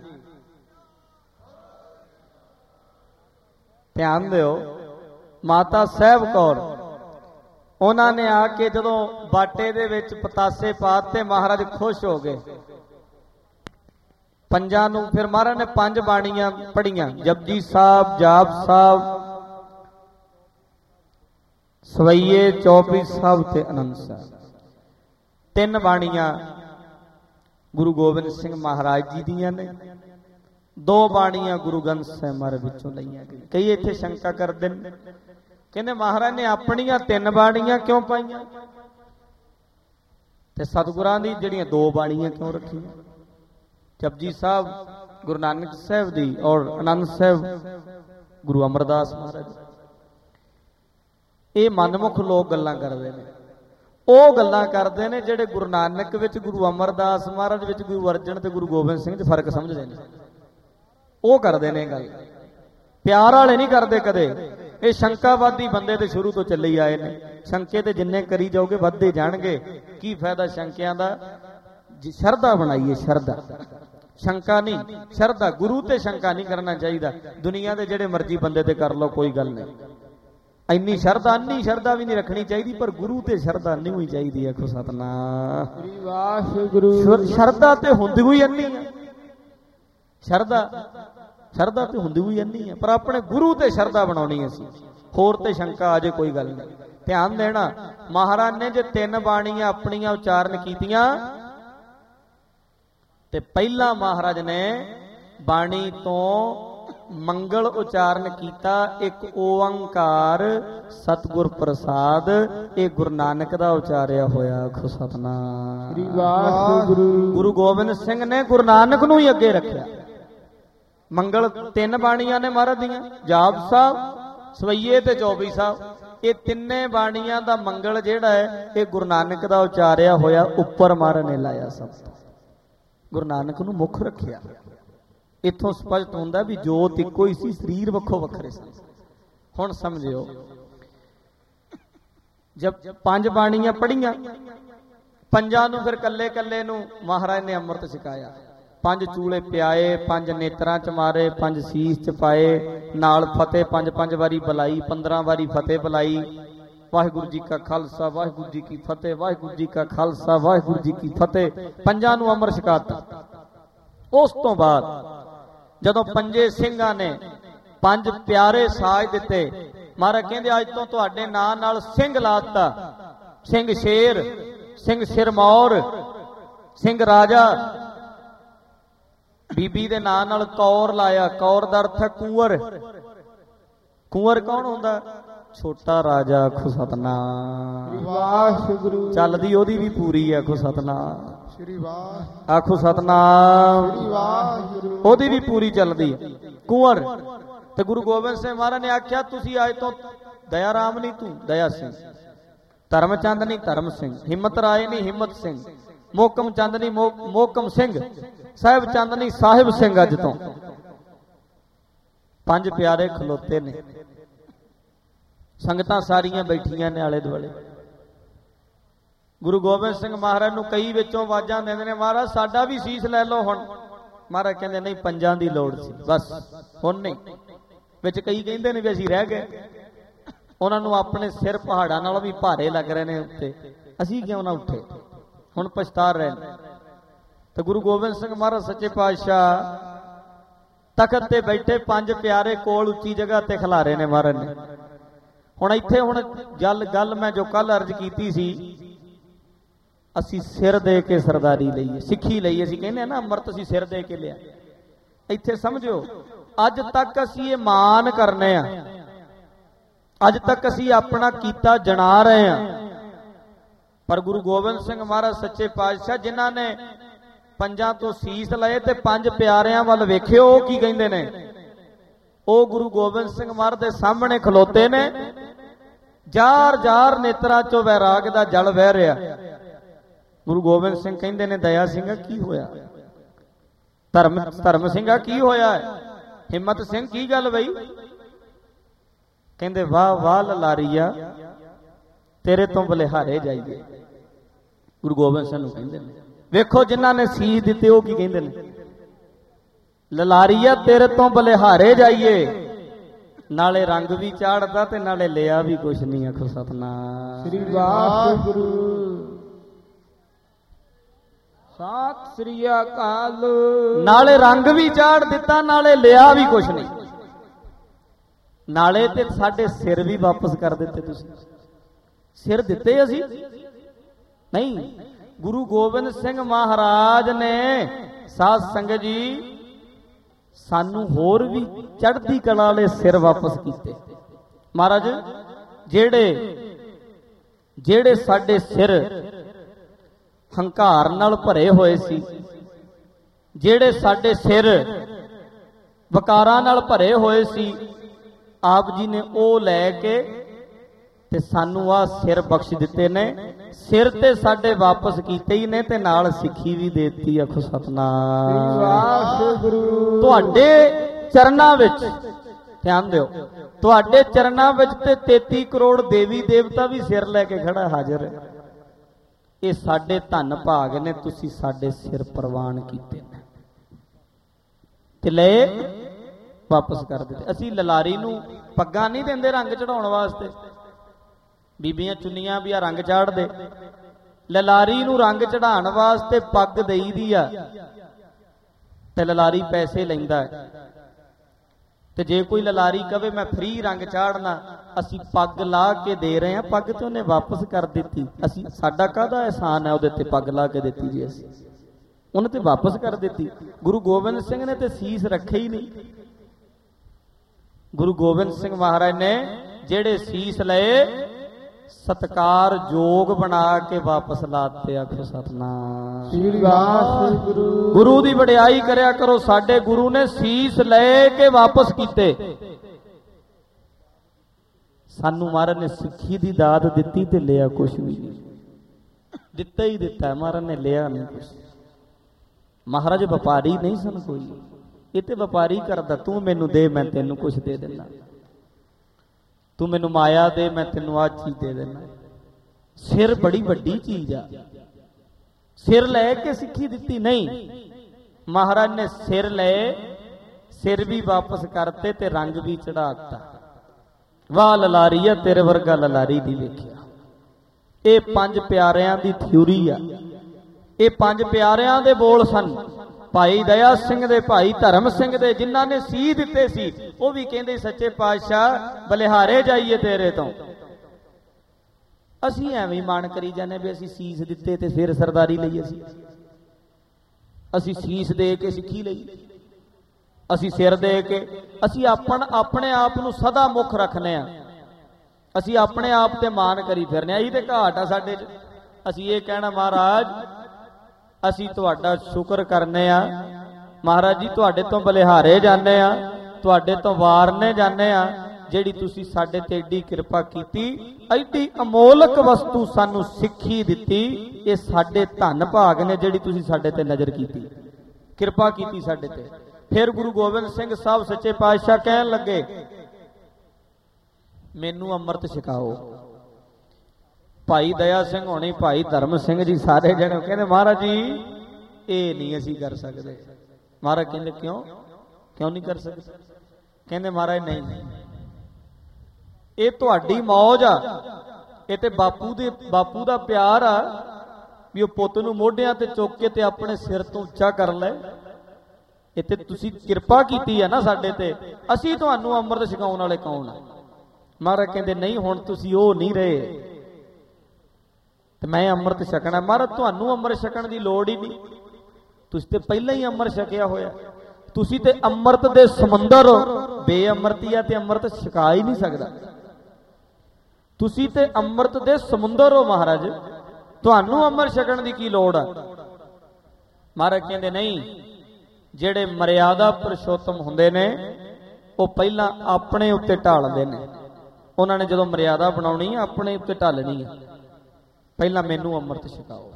ਧਿਆਨ ਦਿਓ। ਮਾਤਾ ਸਾਹਿਬ ਕੌਰ, ਉਹਨਾਂ ਨੇ ਆ ਕੇ ਜਦੋਂ ਬਾਟੇ ਦੇ ਵਿੱਚ ਪਤਾਸੇ ਪਾਤੇ, ਮਹਾਰਾਜ ਖੁਸ਼ ਹੋ ਗਏ। ਪੰਜਾਂ ਨੂੰ ਫਿਰ ਮਹਾਰਾਜ ਨੇ ਪੰਜ ਬਾਣੀਆਂ ਪੜੀਆਂ, ਜਪਜੀ ਸਾਹਿਬ, ਜਾਪ ਸਾਹਿਬ, ਸਵਈਏ, ਚੌਪਈ ਸਾਹਿਬ ਤੇ ਆਨੰਦ ਸਾਹਿਬ। ਤਿੰਨ ਬਾਣੀਆਂ ਗੁਰੂ ਗੋਬਿੰਦ ਸਿੰਘ ਮਹਾਰਾਜ ਜੀ ਦੀਆਂ ਨੇ, ਦੋ ਬਾਣੀਆਂ ਗੁਰੂ ਗ੍ਰੰਥ ਸਾਹਿਬ ਮਹਾਰਾਜ ਵਿੱਚੋਂ ਲਈਆਂ ਗਈਆਂ। ਕਈ ਇੱਥੇ ਸ਼ੰਕਾ ਕਰਦੇ ਨੇ ਕਹਿੰਦੇ ਮਹਾਰਾਜ ਨੇ ਆਪਣੀਆਂ ਤਿੰਨ ਬਾਣੀਆਂ ਕਿਉਂ ਪਾਈਆਂ ਤੇ ਸਤਿਗੁਰਾਂ ਦੀ ਜਿਹੜੀਆਂ ਦੋ ਬਾਣੀਆਂ ਕਿਉਂ ਰੱਖੀਆਂ? ਜਪਜੀ ਸਾਹਿਬ ਗੁਰੂ ਨਾਨਕ ਸਾਹਿਬ ਦੀ ਔਰ ਆਨੰਦ ਸਾਹਿਬ ਗੁਰੂ ਅਮਰਦਾਸ ਮਹਾਰਾਜ। ਇਹ ਮਨਮੁਖ ਲੋਕ ਗੱਲਾਂ ਕਰਦੇ ਨੇ, ਉਹ ਗੱਲਾਂ ਕਰਦੇ ਨੇ ਜਿਹੜੇ ਗੁਰੂ ਨਾਨਕ ਵਿੱਚ, ਗੁਰੂ ਅਮਰਦਾਸ ਮਹਾਰਾਜ ਵਿੱਚ, ਗੁਰੂ ਅਰਜਨ ਤੇ ਗੁਰੂ ਗੋਬਿੰਦ ਸਿੰਘ 'ਚ ਫਰਕ ਸਮਝਦੇ ਨੇ। ਉਹ ਕਰਦੇ ਨੇ ਗੱਲ, ਪਿਆਰ ਵਾਲੇ ਨਹੀਂ ਕਰਦੇ ਕਦੇ। ਇਹ ਸ਼ੰਕਾਵਾਦੀ ਬੰਦੇ ਤੇ ਸ਼ੁਰੂ ਤੋਂ ਚੱਲੇ ਹੀ ਆਏ ਨੇ। ਸ਼ੰਕੇ ਤੇ ਜਿੰਨੇ ਕਰੀ ਜਾਓਗੇ ਵੱਧਦੇ ਜਾਣਗੇ। ਕੀ ਫਾਇਦਾ ਸ਼ੰਕਿਆਂ ਦਾ? ਸ਼ਰਧਾ ਬਣਾਈਏ, ਸ਼ਰਧਾ, ਸ਼ੰਕਾ ਨਹੀਂ, ਸ਼ਰਧਾ। ਗੁਰੂ ਤੇ ਸ਼ੰਕਾ ਨਹੀਂ ਕਰਨਾ ਚਾਹੀਦਾ। ਦੁਨੀਆ ਦੇ ਜਿਹੜੇ ਮਰਜ਼ੀ ਬੰਦੇ ਤੇ ਕਰ ਲਓ, ਕੋਈ ਗੱਲ ਨਹੀਂ। ਇੰਨੀ ਸ਼ਰਧਾ, ਇੰਨੀ ਸ਼ਰਧਾ ਵੀ ਨਹੀਂ ਰੱਖਣੀ ਚਾਹੀਦੀ, ਪਰ ਗੁਰੂ ਤੇ ਸ਼ਰਧਾ ਨਹੀਂ ਹੋਈ ਚਾਹੀਦੀ। ਆਖੋ ਸਤਨਾਮ ਸ੍ਰੀ ਵਾਹਿਗੁਰੂ। ਸ਼ਰਧਾ ਤੇ ਹੁੰਦੀ ਹੋਈ ਇੰਨੀ ਹੈ, ਸ਼ਰਧਾ ਸ਼ਰਧਾ ਤੇ ਹੁੰਦੀ ਹੋਈ ਇੰਨੀ ਹੈ, ਪਰ ਆਪਣੇ ਗੁਰੂ ਤੇ ਸ਼ਰਧਾ ਬਣਾਉਣੀ ਅਸੀਂ। ਹੋਰ ਤੇ ਸ਼ੰਕਾ ਆ ਜੇ ਕੋਈ ਗੱਲ ਨਹੀਂ। ਧਿਆਨ ਦੇਣਾ, ਮਹਾਰਾਜ ਨੇ ਜੇ ਤਿੰਨ ਬਾਣੀਆਂ ਆਪਣੀਆਂ ਉਚਾਰਨ ਕੀਤੀਆਂ ਤੇ ਪਹਿਲਾਂ ਮਹਾਰਾਜ ਨੇ ਬਾਣੀ ਤੋਂ ਮੰਗਲ ਉਚਾਰਨ ਕੀਤਾ। ਇੱਕ ਓੰਕਾਰ ਸਤਿਗੁਰ ਪ੍ਰਸਾਦ, ਇਹ ਗੁਰੂ ਨਾਨਕ ਦਾ ਉਚਾਰਿਆ ਹੋਇਆ। ਆਖੋ ਸਤਨਾਮ ਸ੍ਰੀ ਵਾਹਿਗੁਰੂ। ਗੁਰੂ ਗੋਬਿੰਦ ਸਿੰਘ ਨੇ ਗੁਰੂ ਨਾਨਕ ਨੂੰ ਹੀ ਅੱਗੇ ਰੱਖਿਆ। ਮੰਗਲ ਤਿੰਨ ਬਾਣੀਆਂ ਨੇ ਮਹਾਰਾਜ ਦੀਆਂ, ਜਾਪ ਸਾਹਿਬ, ਸਵਈਏ ਤੇ ਚੌਵੀ ਸਾਹਿਬ। ਇਹ ਤਿੰਨੇ ਬਾਣੀਆਂ ਦਾ ਮੰਗਲ ਜਿਹੜਾ ਹੈ ਇਹ ਗੁਰੂ ਨਾਨਕ ਦਾ ਉਚਾਰਿਆ ਹੋਇਆ ਉੱਪਰ ਮਹਾਰਾਜ ਨੇ ਲਾਇਆ। ਸਭ ਗੁਰੂ ਨਾਨਕ ਨੂੰ ਮੁੱਖ ਰੱਖਿਆ। ਇੱਥੋਂ ਸਪਸ਼ਟ ਹੁੰਦਾ ਵੀ ਜੋਤ ਇੱਕੋ ਹੀ ਸੀ, ਸਰੀਰ ਵੱਖੋ ਵੱਖਰੇ ਸਨ। ਹੁਣ ਸਮਝਿਓ, ਜਦ ਪੰਜ ਬਾਣੀਆਂ ਪੜ੍ਹੀਆਂ, ਪੰਜਾਂ ਨੂੰ ਫਿਰ ਕੱਲੇ ਕੱਲੇ ਨੂੰ ਮਹਾਰਾਜ ਨੇ ਅੰਮ੍ਰਿਤ ਛਕਾਇਆ। ਪੰਜ ਚੂਲੇ ਪਿਆਏ, ਪੰਜ ਨੇਤਰਾਂ ਚ ਮਾਰੇ, ਪੰਜ ਸੀਸ ਚ ਪਾਏ, ਨਾਲ ਫਤਿਹ ਪੰਜ ਪੰਜ ਵਾਰੀ ਬੁਲਾਈ, ਪੰਦਰਾਂ ਵਾਰੀ ਫਤਿਹ ਬੁਲਾਈ। ਵਾਹਿਗੁਰੂ ਜੀ ਕਾ ਖਾਲਸਾ, ਵਾਹਿਗੁਰੂ ਜੀ ਕੀ ਫਤਿਹ, ਵਾਹਿਗੁਰੂ ਜੀ ਕਾ ਖਾਲਸਾ, ਵਾਹਿਗੁਰੂ ਜੀ ਕੀ ਫਤਿਹ। ਪੰਜਾਂ ਨੂੰ ਅੰਮ੍ਰਿਤ ਛਕਾਤਾ। ਉਸ ਤੋਂ ਬਾਅਦ ਜਦੋਂ ਪੰਜੇ ਸਿੰਘਾਂ ਨੇ ਪੰਜ ਪਿਆਰੇ ਸਾਜ ਦਿੱਤੇ, ਮਹਾਰਾਜ ਕਹਿੰਦੇ ਅੱਜ ਤੋਂ ਤੁਹਾਡੇ ਨਾਂ ਨਾਲ ਸਿੰਘ ਲਾਤਾ। ਸਿੰਘ ਸ਼ੇਰ, ਸਿੰਘ ਸਿਰਮੌਰ, ਸਿੰਘ ਰਾਜਾ। ਬੀਬੀ ਦੇ ਨਾਂ ਨਾਲ ਕੌਰ ਲਾਇਆ। ਕੌਰ ਦਾ ਅਰਥ ਹੈ ਕੁੰਵਰ। ਕੁੰਵਰ ਕੌਣ ਹੁੰਦਾ? ਛੋਟਾ ਰਾਜਾ। ਆਖੋ ਸਤਨਾਮ ਵਾਹਿਗੁਰੂ। ਚੱਲਦੀ ਉਹਦੀ ਵੀ ਪੂਰੀ ਹੈ। ਆਖੋ ਸਤਨਾਮ ਸ੍ਰੀ ਵਾਹਿਗੁਰੂ। ਆਖੋ ਸਤਨਾਮ ਸ੍ਰੀ ਵਾਹਿਗੁਰੂ। ਉਹਦੀ ਵੀ ਪੂਰੀ ਚੱਲਦੀ ਹੈ, ਕੁੰਵਰ। ਤੇ ਗੁਰੂ ਗੋਬਿੰਦ ਸਿੰਘ ਮਹਾਰਾਜ ਨੇ ਆਖਿਆ ਤੁਸੀਂ ਅੱਜ ਤੋਂ ਦਇਆ ਰਾਮ ਨਹੀਂ, ਤੂੰ ਦਇਆ ਸਿੰਘ। ਧਰਮ ਚੰਦ ਨਹੀਂ, ਧਰਮ ਸਿੰਘ। ਹਿੰਮਤ ਰਾਏ ਨਹੀਂ, ਹਿੰਮਤ ਸਿੰਘ। ਮੋਹਕਮ ਚੰਦ ਨਹੀਂ, ਮੋਹਕਮ ਸਿੰਘ। ਸਾਹਿਬ ਚੰਦ ਨਹੀਂ, ਸਾਹਿਬ ਸਿੰਘ। ਅੱਜ ਤੋਂ ਪੰਜ ਪਿਆਰੇ ਖਲੋਤੇ ਨੇ, ਸੰਗਤਾਂ ਸਾਰੀਆਂ ਬੈਠੀਆਂ ਨੇ ਆਲੇ ਦੁਆਲੇ। ਗੁਰੂ ਗੋਬਿੰਦ ਸਿੰਘ ਮਹਾਰਾਜ ਨੂੰ ਕਈ ਵਿੱਚੋਂ ਆਵਾਜ਼ਾਂ ਦਿੰਦੇ ਨੇ, ਮਹਾਰਾਜ ਸਾਡਾ ਵੀ ਸੀਸ ਲੈ ਲਓ ਹੁਣ। ਮਹਾਰਾਜ ਕਹਿੰਦੇ ਨਹੀਂ, ਪੰਜਾਂ ਦੀ ਲੋੜ ਸੀ ਬਸ, ਹੁਣ ਨਹੀਂ। ਵਿੱਚ ਕਈ ਕਹਿੰਦੇ ਨੇ ਵੀ ਅਸੀਂ ਰਹਿ ਗਏ, ਉਹਨਾਂ ਨੂੰ ਆਪਣੇ ਸਿਰ ਪਹਾੜਾਂ ਨਾਲੋਂ ਵੀ ਭਾਰੇ ਲੱਗ ਰਹੇ ਨੇ ਉੱਤੇ, ਅਸੀਂ ਕਿਉਂ ਨਾ ਉੱਠੇ, ਹੁਣ ਪਛਤਾ ਰਹੇ ਨੇ। ਤੇ ਗੁਰੂ ਗੋਬਿੰਦ ਸਿੰਘ ਮਹਾਰਾਜ ਸੱਚੇ ਪਾਤਸ਼ਾਹ ਤਖਤ ਤੇ ਬੈਠੇ, ਪੰਜ ਪਿਆਰੇ ਕੋਲ ਉੱਚੀ ਜਗ੍ਹਾ ਤੇ ਖਿਲਾਰੇ ਨੇ ਮਹਾਰਾਜ ਨੇ। ਹੁਣ ਇੱਥੇ ਹੁਣ ਗੱਲ ਗੱਲ ਮੈਂ ਜੋ ਕੱਲ ਅਰਜ਼ ਕੀਤੀ ਸੀ, ਅਸੀਂ ਸਿਰ ਦੇ ਕੇ ਸਰਦਾਰੀ ਲਈਏ, ਸਿੱਖੀ ਲਈ। ਅਸੀਂ ਕਹਿੰਦੇ ਆ ਨਾ ਅੰਮ੍ਰਿਤ ਅਸੀਂ ਸਿਰ ਦੇ ਕੇ ਲਿਆ। ਇੱਥੇ ਸਮਝਿਓ, ਅੱਜ ਤੱਕ ਅਸੀਂ ਇਹ ਮਾਨ ਕਰਨੇ ਆ, ਅੱਜ ਤੱਕ ਅਸੀਂ ਆਪਣਾ ਕੀਤਾ ਜਣਾ ਰਹੇ ਆ। ਪਰ ਗੁਰੂ ਗੋਬਿੰਦ ਸਿੰਘ ਮਹਾਰਾਜ ਸੱਚੇ ਪਾਤਸ਼ਾਹ ਜਿਨ੍ਹਾਂ ਨੇ ਪੰਜਾਂ ਤੋਂ ਸੀਸ ਲਏ ਤੇ ਪੰਜ ਪਿਆਰਿਆਂ ਵੱਲ ਵੇਖਿਓ, ਉਹ ਕੀ ਕਹਿੰਦੇ ਨੇ? ਉਹ ਗੁਰੂ ਗੋਬਿੰਦ ਸਿੰਘ ਮਹਾਰਾਜ ਦੇ ਸਾਹਮਣੇ ਖਲੋਤੇ ਨੇ, ਜਾਰ ਜਾਰ ਨੇਤਰਾਂ ਚੋਂ ਵੈਰਾਗ ਦਾ ਜਲ ਵਹਿ ਰਿਹਾ। ਗੁਰੂ ਗੋਬਿੰਦ ਸਿੰਘ ਕਹਿੰਦੇ ਨੇ, ਦਇਆ ਸਿੰਘਾ ਕੀ ਹੋਇਆ? ਧਰਮ ਧਰਮ ਸਿੰਘਾ ਕੀ ਹੋਇਆ? ਹਿੰਮਤ ਸਿੰਘ ਕੀ ਗੱਲ ਬਈ? ਕਹਿੰਦੇ ਵਾਹ ਵਾਹ ਲਲਾਰੀਆ, ਤੇਰੇ ਤੋਂ ਬਲਿਹਾਰੇ ਜਾਈਏ। ਗੁਰੂ ਗੋਬਿੰਦ ਸਿੰਘ ਨੂੰ ਕਹਿੰਦੇ ਨੇ, ਵੇਖੋ ਜਿਨ੍ਹਾਂ ਨੇ ਸੀਸ ਦਿੱਤੇ ਉਹ ਕੀ ਕਹਿੰਦੇ ਨੇ? ਲਲਾਰੀਆ ਤੇਰੇ ਤੋਂ ਬਲਿਹਾਰੇ ਜਾਈਏ, ਨਾਲੇ ਰੰਗ ਵੀ ਚਾੜਦਾ ਤੇ ਨਾਲੇ ਲਿਆ ਵੀ ਕੁਛ ਨਹੀਂ। ਆਖੋ ਸਤਨਾਮ ਸ੍ਰੀ ਵਾਹਿਗੁਰੂ। ਸਤਿ ਸ੍ਰੀ ਅਕਾਲ। ਨਾਲੇ ਰੰਗ ਵੀ ਚਾੜ ਦਿੱਤਾ, ਨਾਲੇ ਲਿਆ ਵੀ ਕੁਛ ਨਹੀਂ, ਨਾਲੇ ਤੇ ਸਾਡੇ ਸਿਰ ਵੀ ਵਾਪਸ ਕਰ ਦਿੱਤੇ। ਤੁਸੀਂ ਸਿਰ ਦਿੱਤੇ ਅਸੀਂ ਨਹੀਂ। ਗੁਰੂ ਗੋਬਿੰਦ ਸਿੰਘ ਮਹਾਰਾਜ ਨੇ ਸਾਧ ਸੰਗਤ ਜੀ ਸਾਨੂੰ ਹੋਰ ਵੀ ਚੜ੍ਹਦੀ ਕਲਾ ਵਾਲੇ ਸਿਰ ਵਾਪਸ ਕੀਤੇ। ਮਹਾਰਾਜ ਜਿਹੜੇ ਜਿਹੜੇ ਸਾਡੇ ਸਿਰ ਹੰਕਾਰ ਨਾਲ ਭਰੇ ਹੋਏ ਸੀ, ਜਿਹੜੇ ਸਾਡੇ ਸਿਰ ਵਕਾਰਾਂ ਨਾਲ ਭਰੇ ਹੋਏ ਸੀ, ਆਪ ਜੀ ਨੇ ਉਹ ਲੈ ਕੇ ਤੇ ਸਾਨੂੰ ਆ ਸਿਰ ਬਖਸ਼ ਦਿੱਤੇ ਨੇ। ਸਿਰ ਤੇ ਸਾਡੇ ਵਾਪਸ ਕੀਤੇ ਹੀ ਨੇ ਤੇ ਨਾਲ ਸਿੱਖੀ ਵੀ ਦੇਤੀ। ਆਖੋ ਸਤਨਾਮ ਵਾਹਿਗੁਰੂ। ਤੁਹਾਡੇ ਚਰਨਾਂ ਵਿੱਚ ਧਿਆਨ ਦਿਓ, ਤੁਹਾਡੇ ਚਰਨਾਂ ਵਿੱਚ ਤੇ ਤੇਤੀ ਕਰੋੜ ਦੇਵੀ ਦੇਵਤਾ ਵੀ ਸਿਰ ਲੈ ਕੇ ਖੜਾ ਹਾਜ਼ਰ ਹੈ। ਇਹ ਸਾਡੇ ਧੰਨ ਭਾਗ ਨੇ, ਤੁਸੀਂ ਸਾਡੇ ਸਿਰ ਪ੍ਰਵਾਨ ਕੀਤੇ ਨੇ ਤੇ ਲੈ ਵਾਪਸ ਕਰ ਦਿੱਤੇ। ਅਸੀਂ ਲਲਾਰੀ ਨੂੰ ਪੱਗਾਂ ਨਹੀਂ ਦਿੰਦੇ ਰੰਗ ਚੜਾਉਣ ਵਾਸਤੇ, ਬੀਬੀਆਂ ਚੁੰਨੀਆਂ ਵੀ ਆ ਰੰਗ ਚਾੜਦੇ, ਲਲਾਰੀ ਨੂੰ ਰੰਗ ਚੜਾਉਣ ਵਾਸਤੇ ਪੱਗ ਦੇਈਦੀ ਆ ਤੇ ਲਲਾਰੀ ਪੈਸੇ ਲੈਂਦਾ ਹੈ। ਤੇ ਜੇ ਕੋਈ ਲਲਾਰੀ ਕਵੇ ਮੈਂ ਫ੍ਰੀ ਰੰਗ ਚਾੜਨਾ, ਅਸੀਂ ਪੱਗ ਲਾ ਕੇ ਦੇ ਰਹੇ ਹਾਂ, ਪੱਗ ਤੇ ਉਹਨੇ ਵਾਪਸ ਕਰ ਦਿੱਤੀ। ਅਸੀਂ ਸਾਡਾ ਕਾਹਦਾ ਅਹਿਸਾਨ ਹੈ ਉਹਦੇ ਤੇ ਪੱਗ ਲਾ ਕੇ ਦਿੱਤੀ ਜੀ, ਅਸੀਂ ਉਹਨੇ ਤੇ ਵਾਪਸ ਕਰ ਦਿੱਤੀ। ਗੁਰੂ ਗੋਬਿੰਦ ਸਿੰਘ ਨੇ ਤੇ ਸੀਸ ਰੱਖੇ ਹੀ ਨਹੀਂ। ਗੁਰੂ ਗੋਬਿੰਦ ਸਿੰਘ ਮਹਾਰਾਜ ਨੇ ਜਿਹੜੇ ਸੀਸ ਲਏ ਸਤਕਾਰ ਯੋਗ ਬਣਾ ਕੇ ਵਾਪਸ ਲਾਤੇ। ਆਖੋ ਸਤਨਾਮ ਸ੍ਰੀ ਵਾਹਿਗੁਰੂ। ਗੁਰੂ ਦੀ ਵਡਿਆਈ ਕਰਿਆ ਕਰੋ। ਸਾਡੇ ਗੁਰੂ ਨੇ ਸੀਸ ਲੈ ਕੇ ਵਾਪਸ ਕੀਤੇ। ਸਾਨੂੰ ਮਹਾਰਾਜ ਨੇ ਸਿੱਖੀ ਦੀ ਦਾਤ ਦਿੱਤੀ ਤੇ ਲਿਆ ਕੁਛ ਵੀ ਨਹੀਂ, ਦਿੱਤਾ ਹੀ ਦਿੱਤਾ। ਮਹਾਰਾਜ ਨੇ ਲਿਆ ਨਹੀਂ ਕੁਛ। ਮਹਾਰਾਜ ਵਪਾਰੀ ਨਹੀਂ ਸਨ ਕੋਈ, ਇਹ ਤੇ ਵਪਾਰੀ ਕਰਦਾ। ਤੂੰ ਮੈਨੂੰ ਦੇ ਮੈਂ ਤੈਨੂੰ ਕੁਛ ਦੇ ਦਿੰਦਾ, ਤੂੰ ਮੈਨੂੰ ਮਾਇਆ ਦੇ ਮੈਂ ਤੈਨੂੰ ਆਹ ਚੀਜ਼ ਦੇ ਦੇਣਾ। ਸਿਰ ਬੜੀ ਵੱਡੀ ਚੀਜ਼ ਆ। ਸਿਰ ਲੈ ਕੇ ਸਿੱਖੀ ਦਿੱਤੀ ਨਹੀਂ, ਮਹਾਰਾਜ ਨੇ ਸਿਰ ਲਏ, ਸਿਰ ਵੀ ਵਾਪਸ ਕਰਤੇ ਤੇ ਰੰਗ ਵੀ ਚੜਾਤਾ। ਵਾਹ ਲਲਾਰੀਆ ਤੇਰੇ ਵਰਗਾ ਲਲਾਰੀ ਨਹੀਂ ਵੇਖਿਆ। ਇਹ ਪੰਜ ਪਿਆਰਿਆਂ ਦੀ ਥਿਊਰੀ ਆ, ਇਹ ਪੰਜ ਪਿਆਰਿਆਂ ਦੇ ਬੋਲ ਸਨ। ਭਾਈ ਦਇਆ ਸਿੰਘ ਦੇ, ਭਾਈ ਧਰਮ ਸਿੰਘ ਦੇ, ਜਿਨ੍ਹਾਂ ਨੇ ਸੀਸ ਦਿੱਤੇ ਸੀ, ਉਹ ਵੀ ਕਹਿੰਦੇ ਸੱਚੇ ਪਾਤਸ਼ਾਹ ਬਲਿਹਾਰੇ ਜਾਈਏ ਤੇਰੇ ਤੋਂ। ਅਸੀਂ ਐਵੇਂ ਮਾਣ ਕਰੀ ਜਾਂਦੇ ਵੀ ਅਸੀਂ ਸੀਸ ਦਿੱਤੇ ਤੇ ਫਿਰ ਸਰਦਾਰੀ ਲਈ। ਅਸੀਂ ਅਸੀਂ ਸੀਸ ਦੇ ਕੇ ਸਿੱਖੀ ਲਈ, ਅਸੀਂ ਸਿਰ ਦੇ ਕੇ, ਅਸੀਂ ਆਪਣ ਆਪਣੇ ਆਪ ਨੂੰ ਸਦਾ ਮੁੱਖ ਰੱਖਨੇ ਆ। ਅਸੀਂ ਆਪਣੇ ਆਪ ਤੇ ਮਾਣ ਕਰੀ ਫਿਰਨੇ ਆ। ਇਹੀ ਤੇ ਘਾਟ ਆ ਸਾਡੇ 'ਚ। ਅਸੀਂ ਇਹ ਕਹਿਣਾ ਮਹਾਰਾਜ ਅਸੀਂ ਤੁਹਾਡਾ ਸ਼ੁਕਰ ਕਰਨੇ ਆ, ਮਹਾਰਾਜ ਜੀ ਤੁਹਾਡੇ ਤੋਂ ਬਲਿਹਾਰੇ ਜਾਂਦੇ ਆ, ਤੁਹਾਡੇ ਤੋਂ ਵਾਰਨੇ ਜਾਂਦੇ ਆ, ਜਿਹੜੀ ਤੁਸੀਂ ਸਾਡੇ ਤੇ ਏਡੀ ਕਿਰਪਾ ਕੀਤੀ, ਐਡੀ ਅਮੋਲਕ ਵਸਤੂ ਸਾਨੂੰ ਸਿੱਖੀ ਦਿੱਤੀ। ਇਹ ਸਾਡੇ ਧੰਨ ਭਾਗ ਨੇ ਜਿਹੜੀ ਤੁਸੀਂ ਸਾਡੇ ਤੇ ਨਜ਼ਰ ਕੀਤੀ, ਕਿਰਪਾ ਕੀਤੀ ਸਾਡੇ ਤੇ। ਫਿਰ ਗੁਰੂ ਗੋਬਿੰਦ ਸਿੰਘ ਸਾਹਿਬ ਸੱਚੇ ਪਾਤਸ਼ਾਹ ਕਹਿਣ ਲੱਗੇ ਮੈਨੂੰ ਅੰਮ੍ਰਿਤ ਛਕਾਓ। ਭਾਈ ਦਇਆ ਸਿੰਘ ਹੋਣੀ, ਭਾਈ ਧਰਮ ਸਿੰਘ ਜੀ, ਸਾਰੇ ਜਣੇ ਕਹਿੰਦੇ ਮਹਾਰਾਜ ਜੀ ਇਹ ਨਹੀਂ ਅਸੀਂ ਕਰ ਸਕਦੇ। ਮਹਾਰਾਜ ਕਹਿੰਦੇ ਕਿਉਂ ਕਿਉਂ ਨਹੀਂ ਕਰ ਸਕਦੇ? ਕਹਿੰਦੇ ਮਹਾਰਾਜ ਨਹੀਂ, ਇਹ ਤੁਹਾਡੀ ਮੌਜ ਆ, ਇਹ ਤੇ ਬਾਪੂ ਦੇ ਬਾਪੂ ਦਾ ਪਿਆਰ ਆ ਵੀ ਉਹ ਪੁੱਤ ਨੂੰ ਮੋਢਿਆਂ ਤੇ ਚੁੱਕ ਕੇ ਤੇ ਆਪਣੇ ਸਿਰ ਤੋਂ ਉੱਚਾ ਕਰ ਲੈ। ਇਹ ਤੇ ਤੁਸੀਂ ਕਿਰਪਾ ਕੀਤੀ ਆ ਨਾ ਸਾਡੇ ਤੇ, ਅਸੀਂ ਤੁਹਾਨੂੰ ਅੰਮ੍ਰਿਤ ਛਕਾਉਣ ਵਾਲੇ ਕੌਣ ਆ? ਮਹਾਰਾਜ ਕਹਿੰਦੇ ਨਹੀਂ, ਹੁਣ ਤੁਸੀਂ ਉਹ ਨਹੀਂ ਰਹੇ ਤੇ ਮੈਂ ਅੰਮ੍ਰਿਤ ਛਕਣਾ। ਮਹਾਰਾਜ ਤੁਹਾਨੂੰ ਅੰਮ੍ਰਿਤ ਛਕਣ ਦੀ ਲੋੜ ਹੀ ਨਹੀਂ, ਤੁਸੀਂ ਤੇ ਪਹਿਲਾਂ ਹੀ ਅੰਮ੍ਰਿਤ ਛਕਿਆ ਹੋਇਆ। ਤੁਸੀਂ ਤੇ ਅੰਮ੍ਰਿਤ ਦੇ ਸਮੁੰਦਰ ਹੋ, ਬੇਅਮਰਤੀਆ ਤੇ ਅੰਮ੍ਰਿਤ ਛਕਾ ਹੀ ਨਹੀਂ ਸਕਦਾ। ਤੁਸੀਂ ਤੇ ਅੰਮ੍ਰਿਤ ਦੇ ਸਮੁੰਦਰ ਹੋ ਮਹਾਰਾਜ, ਤੁਹਾਨੂੰ ਅੰਮ੍ਰਿਤ ਛਕਣ ਦੀ ਕੀ ਲੋੜ ਆ? ਮਹਾਰਾਜ ਕਹਿੰਦੇ ਨਹੀਂ, ਜਿਹੜੇ ਮਰਿਆਦਾ ਪੁਰਸ਼ੋਤਮ ਹੁੰਦੇ ਨੇ ਉਹ ਪਹਿਲਾਂ ਆਪਣੇ ਉੱਤੇ ਢਾਲਦੇ ਨੇ। ਉਹਨਾਂ ਨੇ ਜਦੋਂ ਮਰਿਆਦਾ ਬਣਾਉਣੀ ਆ ਆਪਣੇ ਉੱਤੇ ਢਾਲਣੀ ਆ, ਪਹਿਲਾਂ ਮੈਨੂੰ ਅੰਮ੍ਰਿਤ ਛਕਾਓ।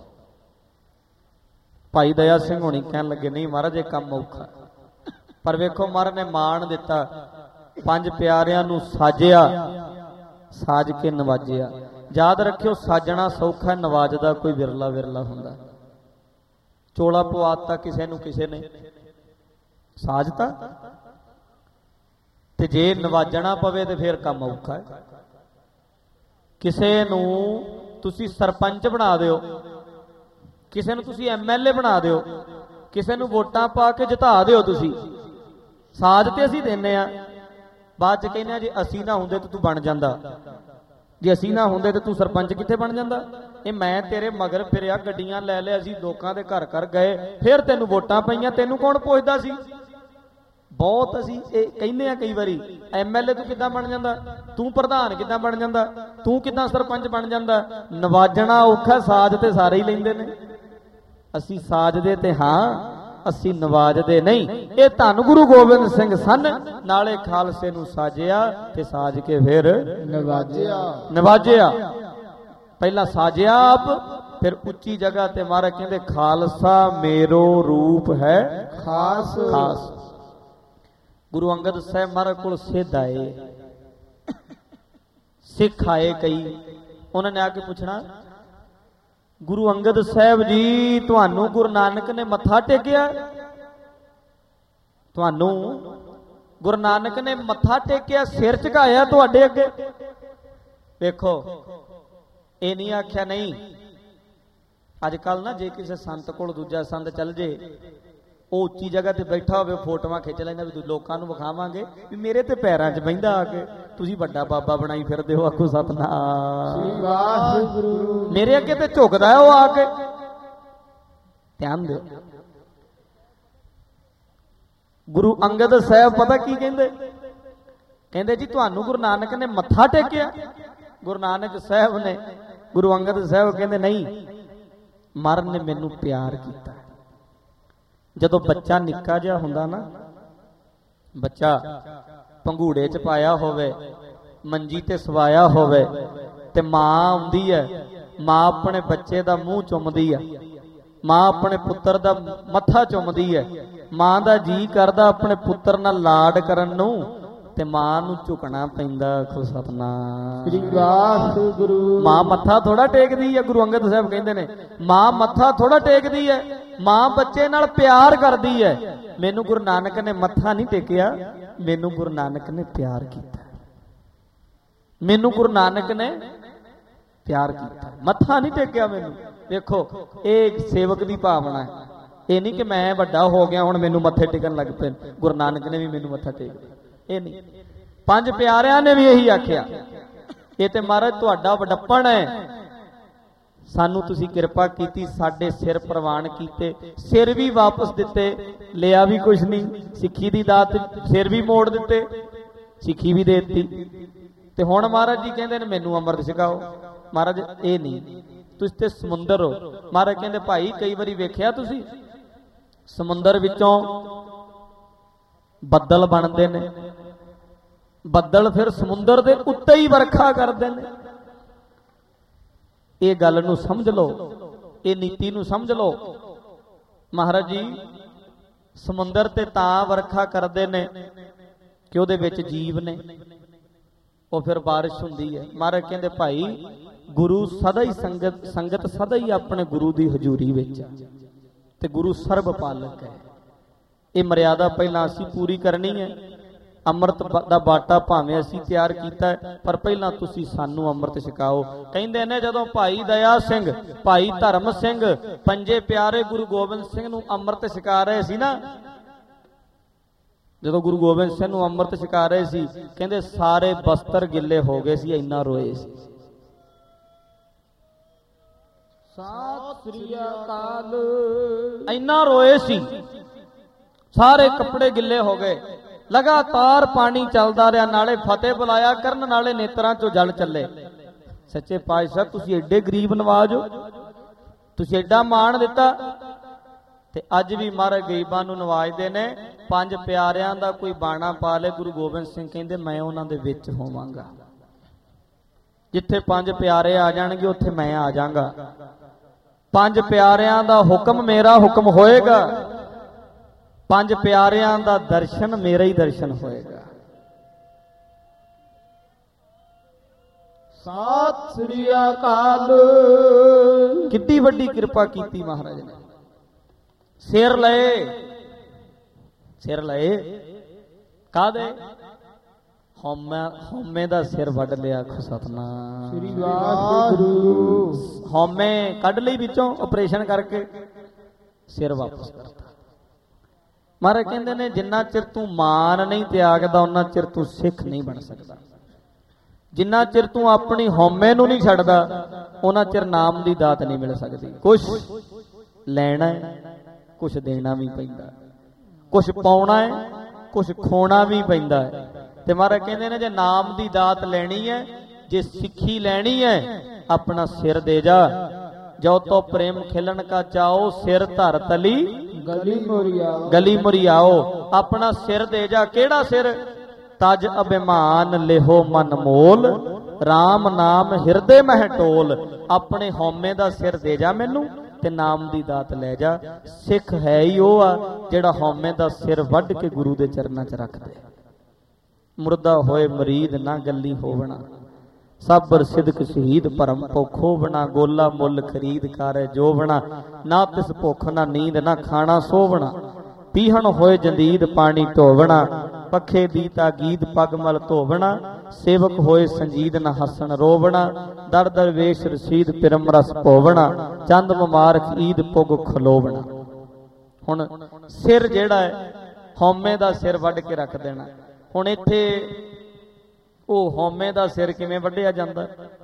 ਭਾਈ ਦਇਆ ਸਿੰਘ ਹੋਣੀ ਕਹਿਣ ਲੱਗੇ ਨਹੀਂ ਮਹਾਰਾਜ ਇਹ ਕੰਮ ਔਖਾ। ਪਰ ਵੇਖੋ ਮਹਾਰਾਜ ਨੇ ਮਾਣ ਦਿੱਤਾ, ਪੰਜ ਪਿਆਰਿਆਂ ਨੂੰ ਸਾਜਿਆ, ਸਾਜ ਕੇ ਨਵਾਜਿਆ। ਯਾਦ ਰੱਖਿਓ ਸਾਜਣਾ ਸੌਖਾ, ਨਵਾਜਦਾ ਕੋਈ ਵਿਰਲਾ ਵਿਰਲਾ ਹੁੰਦਾ। ਚੋਲਾ ਪਵਾਤਾ ਕਿਸੇ ਨੂੰ ਕਿਸੇ ਨੇ, ਸਾਜਤਾ, ਤੇ ਜੇ ਨਵਾਜਣਾ ਪਵੇ ਤੇ ਫਿਰ ਕੰਮ ਔਖਾ ਹੈ। ਕਿਸੇ ਨੂੰ ਤੁਸੀਂ ਸਰਪੰਚ ਬਣਾ ਦਿਓ, ਕਿਸੇ ਨੂੰ ਤੁਸੀਂ ਐਮ ਐਲ ਏ ਬਣਾ ਦਿਓ, ਕਿਸੇ ਨੂੰ ਵੋਟਾਂ ਪਾ ਕੇ ਜਿਤਾ ਦਿਓ, ਤੁਸੀਂ ਸਾਜ ਤੇ ਅਸੀਂ ਦਿੰਨੇ ਆ, ਬਾਅਦ ਚ ਕਹਿੰਦੇ ਆ ਜੇ ਅਸੀਂ ਨਾ ਹੁੰਦੇ ਤਾਂ ਤੂੰ ਬਣ ਜਾਂਦਾ, ਜੇ ਅਸੀਂ ਨਾ ਹੁੰਦੇ ਤਾਂ ਤੂੰ ਸਰਪੰਚ ਕਿੱਥੇ ਬਣ ਜਾਂਦਾ। ਇਹ ਮੈਂ ਤੇਰੇ ਮਗਰ ਫਿਰਿਆ, ਗੱਡੀਆਂ ਲੈ ਲੈ, ਅਸੀਂ ਲੋਕਾਂ ਦੇ ਘਰ ਘਰ ਗਏ, ਫਿਰ ਤੈਨੂੰ ਵੋਟਾਂ ਪਈਆਂ, ਤੈਨੂੰ ਕੌਣ ਪੁੱਛਦਾ ਸੀ? ਬਹੁਤ ਅਸੀਂ ਇਹ ਕਹਿੰਦੇ ਆ ਕਈ ਵਾਰੀ, ਐਮਐਲਏ ਤੂੰ ਕਿੱਦਾਂ ਬਣ ਜਾਂਦਾ, ਤੂੰ ਪ੍ਰਧਾਨ ਕਿੱਦਾਂ ਬਣ ਜਾਂਦਾ, ਤੂੰ ਕਿੱਦਾਂ ਸਰਪੰਚ ਬਣ ਜਾਂਦਾ। ਨਵਾਜਣਾ ਔਖਾ, ਸਾਜ ਤੇ ਸਾਰੇ ਹੀ ਲੈਂਦੇ ਨੇ। ਅਸੀਂ ਸਾਜਦੇ ਤੇ ਹਾਂ, ਅਸੀਂ ਨਵਾਜਦੇ ਨਹੀਂ। ਇਹ ਧੰਨ ਗੁਰੂ ਗੋਬਿੰਦ ਸਿੰਘ ਸਨ, ਨਾਲੇ ਖਾਲਸੇ ਨੂੰ ਸਾਜਿਆ ਤੇ ਸਾਜ ਕੇ ਫਿਰ ਨਵਾਜਿਆ ਨਵਾਜਿਆ। ਪਹਿਲਾਂ ਸਾਜਿਆ ਆਪ, ਫਿਰ ਉੱਚੀ ਜਗ੍ਹਾ ਤੇ ਮਹਾਰਾਜ ਕਹਿੰਦੇ ਖਾਲਸਾ ਮੇਰੋ ਰੂਪ ਹੈ ਖਾਸ ਖਾਸ। ਗੁਰੂ ਅੰਗਦ ਸਾਹਿਬ ਮਹਾਰਾਜ ਕੋਲ ਸਿੱਧ ਆਏ, ਸਿੱਖ ਆਏ ਕਈ। ਉਹਨਾਂ ਨੇ ਆ ਕੇ ਪੁੱਛਣਾ, ਗੁਰੂ ਅੰਗਦ ਸਾਹਿਬ ਜੀ ਤੁਹਾਨੂੰ ਗੁਰੂ ਨਾਨਕ ਨੇ ਮੱਥਾ ਟੇਕਿਆ? ਤੁਹਾਨੂੰ ਗੁਰੂ ਨਾਨਕ ਨੇ ਮੱਥਾ ਟੇਕਿਆ, ਸਿਰ ਝੁਕਾਇਆ ਤੁਹਾਡੇ ਅੱਗੇ? ਵੇਖੋ, ਇਹ ਨਹੀਂ ਆਖਿਆ ਨਹੀਂ। ਅੱਜ ਕੱਲ ਨਾ ਜੇ ਕਿਸੇ ਸੰਤ ਕੋਲ ਦੂਜਾ ਸੰਤ ਚੱਲ ਜੇ, ਉਹ ਉੱਚੀ ਜਗ੍ਹਾ ਤੇ ਬੈਠਾ ਹੋਵੇ, ਫੋਟੋਆਂ ਖਿੱਚ ਲੈਂਦਾ ਵੀ ਲੋਕਾਂ ਨੂੰ ਵਿਖਾਵਾਂਗੇ ਵੀ ਮੇਰੇ ਤੇ ਪੈਰਾਂ 'ਚ ਬਹਿੰਦਾ ਆ ਕੇ, ਤੁਸੀਂ ਵੱਡਾ ਬਾਬਾ ਬਣਾਈ ਫਿਰਦੇ ਹੋ। ਆਖੋ ਸਤਨਾਮ ਵਾਹਿਗੁਰੂ। ਮੇਰੇ ਅੱਗੇ ਤੇ ਝੁਕਦਾ ਉਹ ਆ ਕੇ। ਧਿਆਨ ਦਿਓ, ਗੁਰੂ ਅੰਗਦ ਸਾਹਿਬ ਪਤਾ ਕੀ ਕਹਿੰਦੇ? ਕਹਿੰਦੇ ਜੀ ਤੁਹਾਨੂੰ ਗੁਰੂ ਨਾਨਕ ਨੇ ਮੱਥਾ ਟੇਕਿਆ? ਗੁਰੂ ਨਾਨਕ ਸਾਹਿਬ ਨੇ, ਗੁਰੂ ਅੰਗਦ ਸਾਹਿਬ ਕਹਿੰਦੇ ਨਹੀਂ, ਮਰਨ ਨੇ ਮੈਨੂੰ ਪਿਆਰ ਕੀਤਾ। ਜਦੋਂ ਬੱਚਾ ਨਿੱਕਾ ਜਿਹਾ ਹੁੰਦਾ ਨਾ, ਬੱਚਾ ਪੰਘੂੜੇ 'ਚ ਪਾਇਆ ਹੋਵੇ, ਮੰਜੀ ਤੇ ਸਵਾਇਆ ਹੋਵੇ, ਤੇ ਮਾਂ ਆਉਂਦੀ ਹੈ, ਮਾਂ ਆਪਣੇ ਬੱਚੇ ਦਾ ਮੂੰਹ ਚੁੰਮਦੀ ਹੈ, ਮਾਂ ਆਪਣੇ ਪੁੱਤਰ ਦਾ ਮੱਥਾ ਚੁੰਮਦੀ ਹੈ। ਮਾਂ ਦਾ ਜੀ ਕਰਦਾ ਆਪਣੇ ਪੁੱਤਰ ਨਾਲ ਲਾਡ ਕਰਨ ਨੂੰ, ਤੇ ਮਾਂ ਨੂੰ ਝੁਕਣਾ ਪੈਂਦਾ। ਆਖੋ ਸਤਨਾਮ ਸ੍ਰੀ ਵਾਹਿਗੁਰੂ। ਮਾਂ ਮੱਥਾ ਥੋੜਾ ਟੇਕਦੀ ਹੈ, ਗੁਰੂ ਅੰਗਦ ਸਾਹਿਬ ਕਹਿੰਦੇ ਨੇ, ਮਾਂ ਮੱਥਾ ਥੋੜਾ ਟੇਕਦੀ ਹੈ, ਮਾਂ ਬੱਚੇ ਨਾਲ ਪਿਆਰ ਕਰਦੀ ਹੈ। ਮੈਨੂੰ ਗੁਰੂ ਨਾਨਕ ਨੇ ਮੱਥਾ ਨਹੀਂ ਟੇਕਿਆ, ਮੈਨੂੰ ਗੁਰੂ ਨਾਨਕ ਨੇ ਪਿਆਰ ਕੀਤਾ। ਮੈਨੂੰ ਗੁਰੂ ਨਾਨਕ ਨੇ ਪਿਆਰ ਕੀਤਾ, ਮੱਥਾ ਨਹੀਂ ਟੇਕਿਆ ਮੈਨੂੰ। ਵੇਖੋ, ਇਹ ਸੇਵਕ ਦੀ ਭਾਵਨਾ ਹੈ। ਇਹ ਨਹੀਂ ਕਿ ਮੈਂ ਵੱਡਾ ਹੋ ਗਿਆ ਹੁਣ ਮੈਨੂੰ ਮੱਥੇ ਟੇਕਣ ਲੱਗ ਪਏ। ਗੁਰੂ ਨਾਨਕ ਨੇ ਵੀ ਮੈਨੂੰ ਮੱਥਾ ਟੇਕ ਦਿੱਤਾ, ਇਹ ਨਹੀਂ। ਪੰਜ ਪਿਆਰਿਆਂ ਨੇ ਵੀ ਇਹੀ ਆਖਿਆ। ਇਹ ਤੇ ਮਹਾਰਾਜ ਤੁਹਾਡਾ ਵਡੱਪਣ ਹੈ, ਸਾਨੂੰ ਤੁਸੀਂ ਕਿਰਪਾ ਕੀਤੀ, ਸਾਡੇ ਸਿਰ ਪ੍ਰਵਾਨ ਕੀਤੇ, ਸਿਰ ਵੀ ਵਾਪਸ ਦਿੱਤੇ, ਲਿਆ ਵੀ ਕੁਛ ਨਹੀਂ। ਸਿੱਖੀ ਦੀ ਦਾਤ, ਸਿਰ ਵੀ ਮੋੜ ਦਿੱਤੇ, ਸਿੱਖੀ ਵੀ ਦੇ ਦਿੱਤੀ। ਤੇ ਹੁਣ ਮਹਾਰਾਜ ਜੀ ਕਹਿੰਦੇ ਨੇ ਮੈਨੂੰ ਅੰਮ੍ਰਿਤ ਛਕਾਓ। ਮਹਾਰਾਜ ਇਹ ਨਹੀਂ, ਤੁਸੀਂ ਤੇ ਸਮੁੰਦਰ ਹੋ। ਮਹਾਰਾਜ ਕਹਿੰਦੇ ਭਾਈ ਕਈ ਵਾਰੀ ਵੇਖਿਆ ਤੁਸੀਂ, ਸਮੁੰਦਰ ਵਿੱਚੋਂ ਬੱਦਲ ਬਣਦੇ ਨੇ, ਬੱਦਲ ਫਿਰ ਸਮੁੰਦਰ ਦੇ ਉੱਤੇ ਹੀ ਵਰਖਾ ਕਰਦੇ ਨੇ। ਇਹ ਗੱਲ ਨੂੰ ਸਮਝ ਲਓ, ਇਹ ਨੀਤੀ ਨੂੰ ਸਮਝ ਲਓ। ਮਹਾਰਾਜ ਜੀ ਸਮੁੰਦਰ ਤੇ ਤਾਂ ਵਰਖਾ ਕਰਦੇ ਨੇ ਕਿ ਉਹਦੇ ਵਿੱਚ ਜੀਵ ਨੇ, ਉਹ ਫਿਰ ਬਾਰਿਸ਼ ਹੁੰਦੀ ਹੈ। ਮਹਾਰਾਜ ਕਹਿੰਦੇ ਭਾਈ ਗੁਰੂ ਸਦਾ ਹੀ ਸੰਗਤ ਸੰਗਤ ਸਦਾ ਹੀ ਆਪਣੇ ਗੁਰੂ ਦੀ ਹਜ਼ੂਰੀ ਵਿੱਚ, ਤੇ ਗੁਰੂ ਸਰਬ ਪਾਲਕ ਹੈ। ਇਹ ਮਰਿਆਦਾ ਪਹਿਲਾਂ ਅਸੀਂ ਪੂਰੀ ਕਰਨੀ ਹੈ। ਅੰਮ੍ਰਿਤ ਦਾ ਬਾਟਾ ਭਾਵੇਂ ਅਸੀਂ ਤਿਆਰ ਕੀਤਾ, ਪਰ ਪਹਿਲਾਂ ਤੁਸੀਂ ਸਾਨੂੰ ਅੰਮ੍ਰਿਤ ਛਕਾਓ। ਕਹਿੰਦੇ ਨੇ ਜਦੋਂ ਭਾਈ ਦਇਆ ਸਿੰਘ, ਭਾਈ ਧਰਮ ਸਿੰਘ ਪੰਜੇ ਪਿਆਰੇ ਗੁਰੂ ਗੋਬਿੰਦ ਸਿੰਘ ਨੂੰ ਅੰਮ੍ਰਿਤ ਛਕਾ ਰਹੇ ਸੀ ਨਾ, ਜਦੋਂ ਗੁਰੂ ਗੋਬਿੰਦ ਸਿੰਘ ਨੂੰ ਅੰਮ੍ਰਿਤ ਛਕਾ ਰਹੇ ਸੀ, ਕਹਿੰਦੇ ਸਾਰੇ ਬਸਤਰ ਗਿੱਲੇ ਹੋ ਗਏ ਸੀ, ਇੰਨਾ ਰੋਏ ਸੀ। ਸਤਿ ਸ੍ਰੀ ਅਕਾਲ। ਇੰਨਾ ਰੋਏ ਸੀ, ਸਾਰੇ ਕੱਪੜੇ ਗਿੱਲੇ ਹੋ ਗਏ। ਲਗਾਤਾਰ ਪਾਣੀ ਚੱਲਦਾ ਰਿਹਾ, ਨਾਲੇ ਫਤਿਹ ਬੁਲਾਇਆ ਕਰਨ, ਨਾਲੇ ਨੇਤਰਾਂ ਚੋਂ ਜਲ ਚੱਲੇ। ਸੱਚੇ ਪਾਤਸ਼ਾਹ ਤੁਸੀਂ ਐਡੇ ਗਰੀਬ ਨਵਾਜ ਹੋ, ਤੁਸੀਂ ਐਡਾ ਮਾਣ ਦਿੱਤਾ, ਤੇ ਅੱਜ ਵੀ ਮਹਾਰਾਜ ਗਰੀਬਾਂ ਨੂੰ ਨਵਾਜਦੇ ਨੇ। ਪੰਜ ਪਿਆਰਿਆਂ ਦਾ ਕੋਈ ਬਾਣਾ ਪਾ ਲੇ, ਗੁਰੂ ਗੋਬਿੰਦ ਸਿੰਘ ਕਹਿੰਦੇ ਮੈਂ ਉਹਨਾਂ ਦੇ ਵਿੱਚ ਹੋਵਾਂਗਾ। ਜਿੱਥੇ ਪੰਜ ਪਿਆਰੇ ਆ ਜਾਣਗੇ ਉੱਥੇ ਮੈਂ ਆ ਜਾਵਾਂਗਾ। ਪੰਜ ਪਿਆਰਿਆਂ ਦਾ ਹੁਕਮ ਮੇਰਾ ਹੁਕਮ ਹੋਏਗਾ, ਪੰਜ ਪਿਆਰਿਆਂ ਦਾ ਦਰਸ਼ਨ ਮੇਰਾ ਹੀ ਦਰਸ਼ਨ ਹੋਏਗਾ। ਸਤਿ ਸ੍ਰੀ ਅਕਾਲ। ਕਿੱਡੀ ਵੱਡੀ ਕਿਰਪਾ ਕੀਤੀ ਮਹਾਰਾਜ ਨੇ। ਸਿਰ ਲਏ, ਸਿਰ ਲਏ ਕਾਹਦੇ? ਹਉਮੈ ਹਉਮੈ ਦਾ ਸਿਰ ਵੱਢ ਲਿਆ। ਸਤਨਾਮ ਸ੍ਰੀ ਵਾਹਿਗੁਰੂ। ਹਉਮੈ ਕੱਢ ਲਈ ਵਿੱਚੋਂ, ਆਪਰੇਸ਼ਨ ਕਰਕੇ ਸਿਰ ਵਾਪਸ ਕਰਤਾ। ਮਹਾਰਾਜ ਕਹਿੰਦੇ ਨੇ ਜਿੰਨਾ ਚਿਰ ਤੂੰ ਮਾਨ ਨਹੀਂ ਤਿਆਗਦਾ, ਉਹਨਾਂ ਚਿਰ ਤੂੰ ਸਿੱਖ ਨਹੀਂ ਬਣ ਸਕਦਾ। ਜਿੰਨਾ ਚਿਰ ਤੂੰ ਆਪਣੀ ਹਉਮੈ ਨੂੰ ਨਹੀਂ ਛੱਡਦਾ, ਉਹਨਾਂ ਚਿਰ ਨਾਮ ਦੀ ਦਾਤ ਨਹੀਂ ਮਿਲ ਸਕਦੀ। ਕੁਛ ਲੈਣਾ ਹੈ, ਕੁਛ ਦੇਣਾ ਵੀ ਪੈਂਦਾ, ਕੁਛ ਪਾਉਣਾ ਹੈ, कुछ खोना भी पैंदा है। ते महाराज कहंदे ने जे नाम दी दात लैनी है, जे सिक्खी लैनी है, अपना सिर दे जा। जो तो प्रेम खिलन का चाओ, सिर धर तली गली मुरियाओ, गली मुरियाओ। अपना सिर दे जा। केड़ा सिर? तज अभिमान लेहो मन मोल, राम नाम हिरदे मह टोल। अपने हौमे दा सिर दे जा मैनू, ते नाम दी दात ले जा। सिख है ही वो आ जिहड़ा हौमे दा सिर वड्ड के गुरु दे चरनां च रख दे। मुर्दा होए मरीद ना गल्ली होवना, साबर सिदक शहीद भरम भुख होवना। गोला मुल खरीद कर जोवना, ना तिस भुख ना नींद ना खाना सोवना। पीहन होए जंदीद पानी ढोवना, पखे दीता गीत पगमल धोवना। सेवक होए संजीद न हसन रोवना, दर दर वेश रसीद पिरम रस पोवना। चंद मुबारक ईद पुग खलोवना। हुण सिर जिहड़ा है हौमे दा सिर वड्ड के रख देना। हुण इत्थे ਉਹ ਹਉਮੈ ਦਾ ਸਿਰ ਕਿਵੇਂ ਵੱਢਿਆ ਜਾਂਦਾ,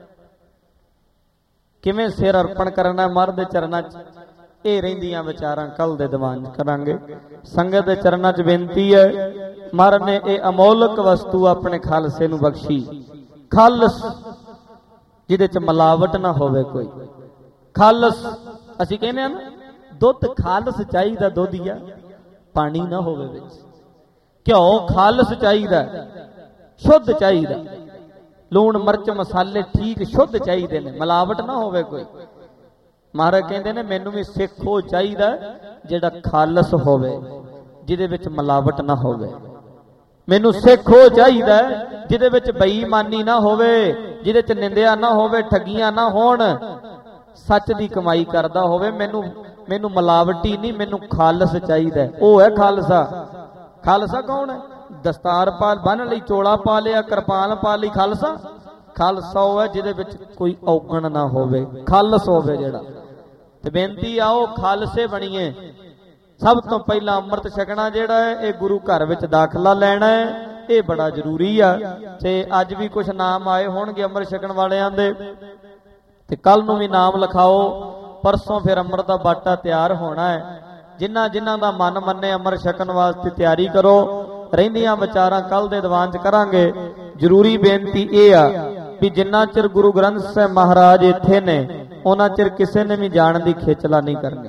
ਕਿਵੇਂ ਸਿਰ ਅਰਪਣ ਕਰਨਾ ਮਹਾਰਾਜ ਦੇ ਚਰਨਾਂ 'ਚ, ਇਹ ਰਹਿੰਦੀਆਂ ਵਿਚਾਰਾਂ ਕੱਲ ਦੇ ਦੀਵਾਨ 'ਚ ਕਰਾਂਗੇ। ਸੰਗਤ ਦੇ ਚਰਨਾਂ 'ਚ ਬੇਨਤੀ ਹੈ, ਮਹਾਰਾਜ ਨੇ ਇਹ ਅਮੋਲਕ ਵਸਤੂ ਆਪਣੇ ਖਾਲਸੇ ਨੂੰ ਬਖਸ਼ੀ, ਖਾਲਸ ਜਿਹਦੇ 'ਚ ਮਿਲਾਵਟ ਨਾ ਹੋਵੇ ਕੋਈ। ਖਾਲਸ ਅਸੀਂ ਕਹਿੰਦੇ ਆ ਨਾ, ਦੁੱਧ ਖਾਲਸ ਚਾਹੀਦਾ, ਦੁੱਧੀਆ ਪਾਣੀ ਨਾ ਹੋਵੇ ਵਿੱਚ। ਘਿਓ ਖਾਲਸ ਚਾਹੀਦਾ, शुद्ध चाहिए। लूण मिर्च मसाले ठीक शुद्ध चाहिए ने, मिलावट ना होवे कोई। महाराज कहते ने मैनू भी सिख हो चाहिए जिहड़ा खालस होवे, जिहदे विच मिलावट ना होवे। मैनू सिख हो चाहिए जिहदे विच बेईमानी ना होवे, जिहदे च निंदिया ना होवे, ठगियां ना होण, सच दी कमाई करदा होवे। मैनू मैनू मिलावटी नहीं, मैनू खालस चाहिए। वो है खालसा। खालसा कौन है? दस्तार पा बन ली, चोला पा लिया, कृपान पा ली, खालसा। खालसा वो है जिहदे विच कोई औगण ना होवे, खालस होवे जिहड़ा। ते बेनती आओ खालसे बणीए। सब तो पहला अमृत छकना जिहड़ा है, ये गुरु घर विच दाखला लैना है, ये बड़ा जरूरी आ। ते अज भी कुछ नाम आए होणगे अमृत छकण वालियां दे, ते कल नूं भी नाम लिखाओ। परसों फिर अमृत दा बाटा तैयार होना है। जिन्हां जिन्हां दा मन मन्ने अमृत छकण वास्ते तैयारी करो। ਰਹਿੰਦੀਆਂ ਵਿਚਾਰਾਂ ਕੱਲ ਦੇ ਦੀਵਾਨ 'ਚ ਕਰਾਂਗੇ। ਜ਼ਰੂਰੀ ਬੇਨਤੀ ਇਹ ਆ ਵੀ ਜਿੰਨਾ ਚਿਰ ਗੁਰੂ ਗ੍ਰੰਥ ਸਾਹਿਬ ਮਹਾਰਾਜ ਇੱਥੇ ਨੇ, ਉਹਨਾਂ ਚਿਰ ਕਿਸੇ ਨੇ ਵੀ ਜਾਣ ਦੀ ਖੇਚਲਾ ਨਹੀਂ ਕਰਨੀ।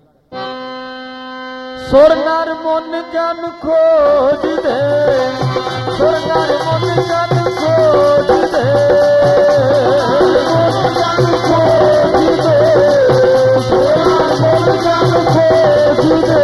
ਸੁਰ ਨਰ ਮਨ ਜਨ ਖੋਜਦੇ, ਸੁਰ ਨਰ ਮਨ ਜਨ ਖੋਜਦੇ, ਜਨ ਖੋਜਦੇ, ਸੁਰ ਨਰ ਮਨ ਜਨ ਖੋਜਦੇ।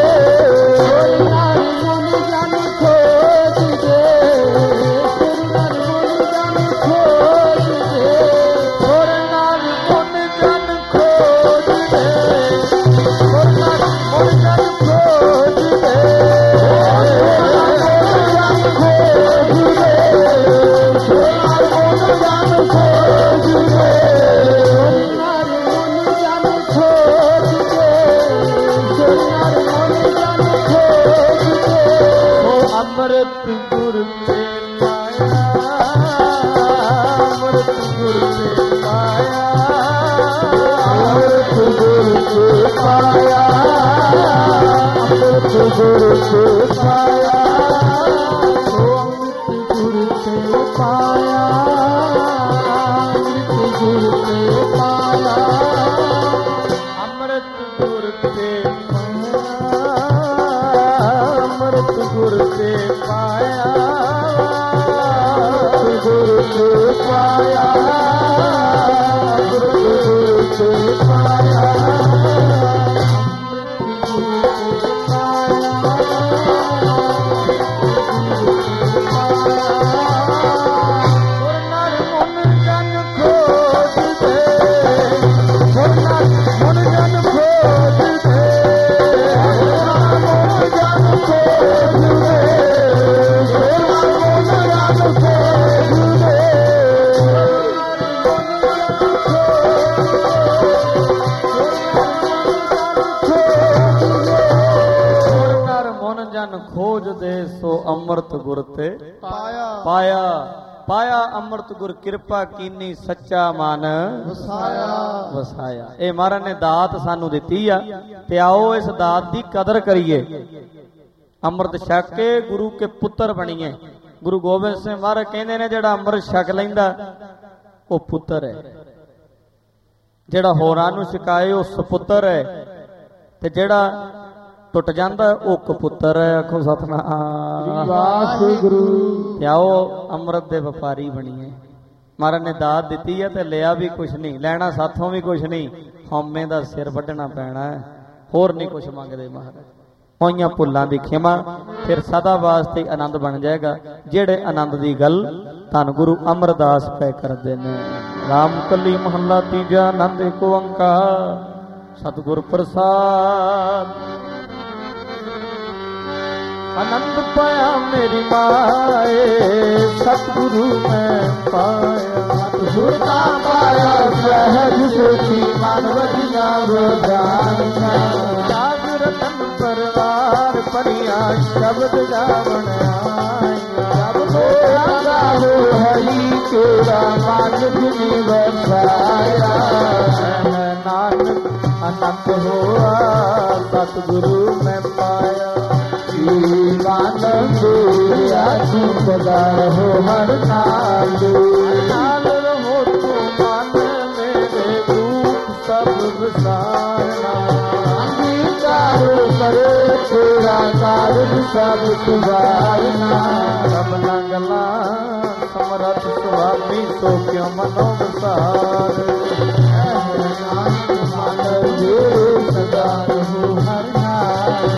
अमृत गुर पे पाया, अमृत गुर पे पाया, अमृत गुर पे पाया, अमृत गुर पे पाया, अमृत गुर पे पाया, अमृत गुर पे पाया, अमृत गुर पे अमृत गुर से पाया, गुरु से पाया, गुरु से पाया, खोज दे सो अमृत गुर ते पाया, पाया पाया अमृत गुर कृपा कीनी सच्चा मन वसाया, वसाया। ए महाराज ने दात सानू दिती आ, ते आओ इस दात दी कदर करिए। ਅੰਮ੍ਰਿਤ ਛਕ ਕੇ ਗੁਰੂ ਕੇ ਪੁੱਤਰ ਬਣੀਏ। ਗੁਰੂ ਗੋਬਿੰਦ ਸਿੰਘ ਮਹਾਰਾਜ ਕਹਿੰਦੇ ਨੇ ਜਿਹੜਾ ਅੰਮ੍ਰਿਤ ਛਕ ਲੈਂਦਾ ਉਹ ਪੁੱਤਰ ਹੈ, ਜਿਹੜਾ ਹੋਰਾਂ ਨੂੰ ਛਕਾਏ ਉਹ ਸੁਪੁੱਤਰ ਹੈ, ਤੇ ਜਿਹੜਾ ਟੁੱਟ ਜਾਂਦਾ ਉਹ ਕਪੁੱਤਰ ਹੈ। ਆਖੋ ਸਤਿਨਾਮ ਵਾਹਿਗੁਰੂ। ਤੇ ਆਓ ਅੰਮ੍ਰਿਤ ਦੇ ਵਪਾਰੀ ਬਣੀਏ। ਮਹਾਰਾਜ ਨੇ ਦਾਤ ਦਿੱਤੀ ਹੈ ਤੇ ਲਿਆ ਵੀ ਕੁਛ ਨਹੀਂ, ਲੈਣਾ ਸਾਥੋਂ ਵੀ ਕੁਛ ਨਹੀਂ, ਹਉਮੈ ਦਾ ਸਿਰ ਵੱਢਣਾ ਪੈਣਾ ਹੈ, ਹੋਰ ਨਹੀਂ ਕੁਛ ਮੰਗਦੇ ਮਹਾਰਾਜ। ਹੋਈਆਂ ਭੁੱਲਾਂ ਦੀ ਖਿਮਾ, ਫਿਰ ਸਦਾ ਵਾਸਤੇ ਆਨੰਦ ਬਣ ਜਾਏਗਾ। ਜਿਹੜੇ ਆਨੰਦ ਦੀ ਗੱਲ ਧੰਨ ਗੁਰੂ ਅਮਰਦਾਸ ਪੈ ਕਰਦੇ ਨੇ। ਰਾਮ ਕੱਲੀ ਮਹੱਲਾ ਤੀਜਾ, ਆਨੰਦ ਏਕ ਓੰਕਾਰ, ਸਤਿਗੁਰ ਪ੍ਰਸਾਦ। ਆਨੰਦ ਪਾਇਆ ਮੇਰੀ ਮਾਏ, ਸਤਿਗੁਰੂ ਮੈਂ ਪਾਇਆ। ਸੁਰਤਾ ਪਾਇਆ ਸਹਿਜ ਸੁਖੀ, ਮਨ ਵਜਿਆ ਰੋਜਾਨਾ। ਰਾਜ ਰਤਨ ਪਰਵਾਰ ਪਰਿਆ, ਸ਼ਬਦ ਗਾਵਣ ਆਇਆ। ਜਬ ਹੋਇਆ ਗਾਵੋ ਹਰੀ ਤੇਰਾ, ਮਨ ਜਿਨੀ ਵਸਾਇਆ। ਨਾਨਕ ਆਨੰਦ ਹੋਆ, ਸਤਿਗੁਰੂ ਮੈਂ ਪਾਇਆ। ਆਨੰਦ ਆਸੂ ਸਦਾ ਰਹੋ ਹਰ ਨਾਲ, ਨਾਲ ਰਹੋ ਤੂੰ ਮਨ ਮੇਰੇ, ਦੁੱਖ ਸਭ ਵਿਸਾਰਨਾ। ਅੰਗੀਕਾਰ ਕਰੇ ਤੇਰਾ ਕਾਰਜ ਸਭ ਸੁਧਾਰਨਾ। ਸਭਨਾ ਗੱਲਾਂ ਸਮਰੱਥ ਸੁਆਮੀ, ਸੋ ਕਿਉ ਮਨੋ ਵਿਸਾਰ। ਨਾਨਕ ਮਨ ਦੇ ਸਦਾ ਰਹੋ ਹਰ ਨਾਲ।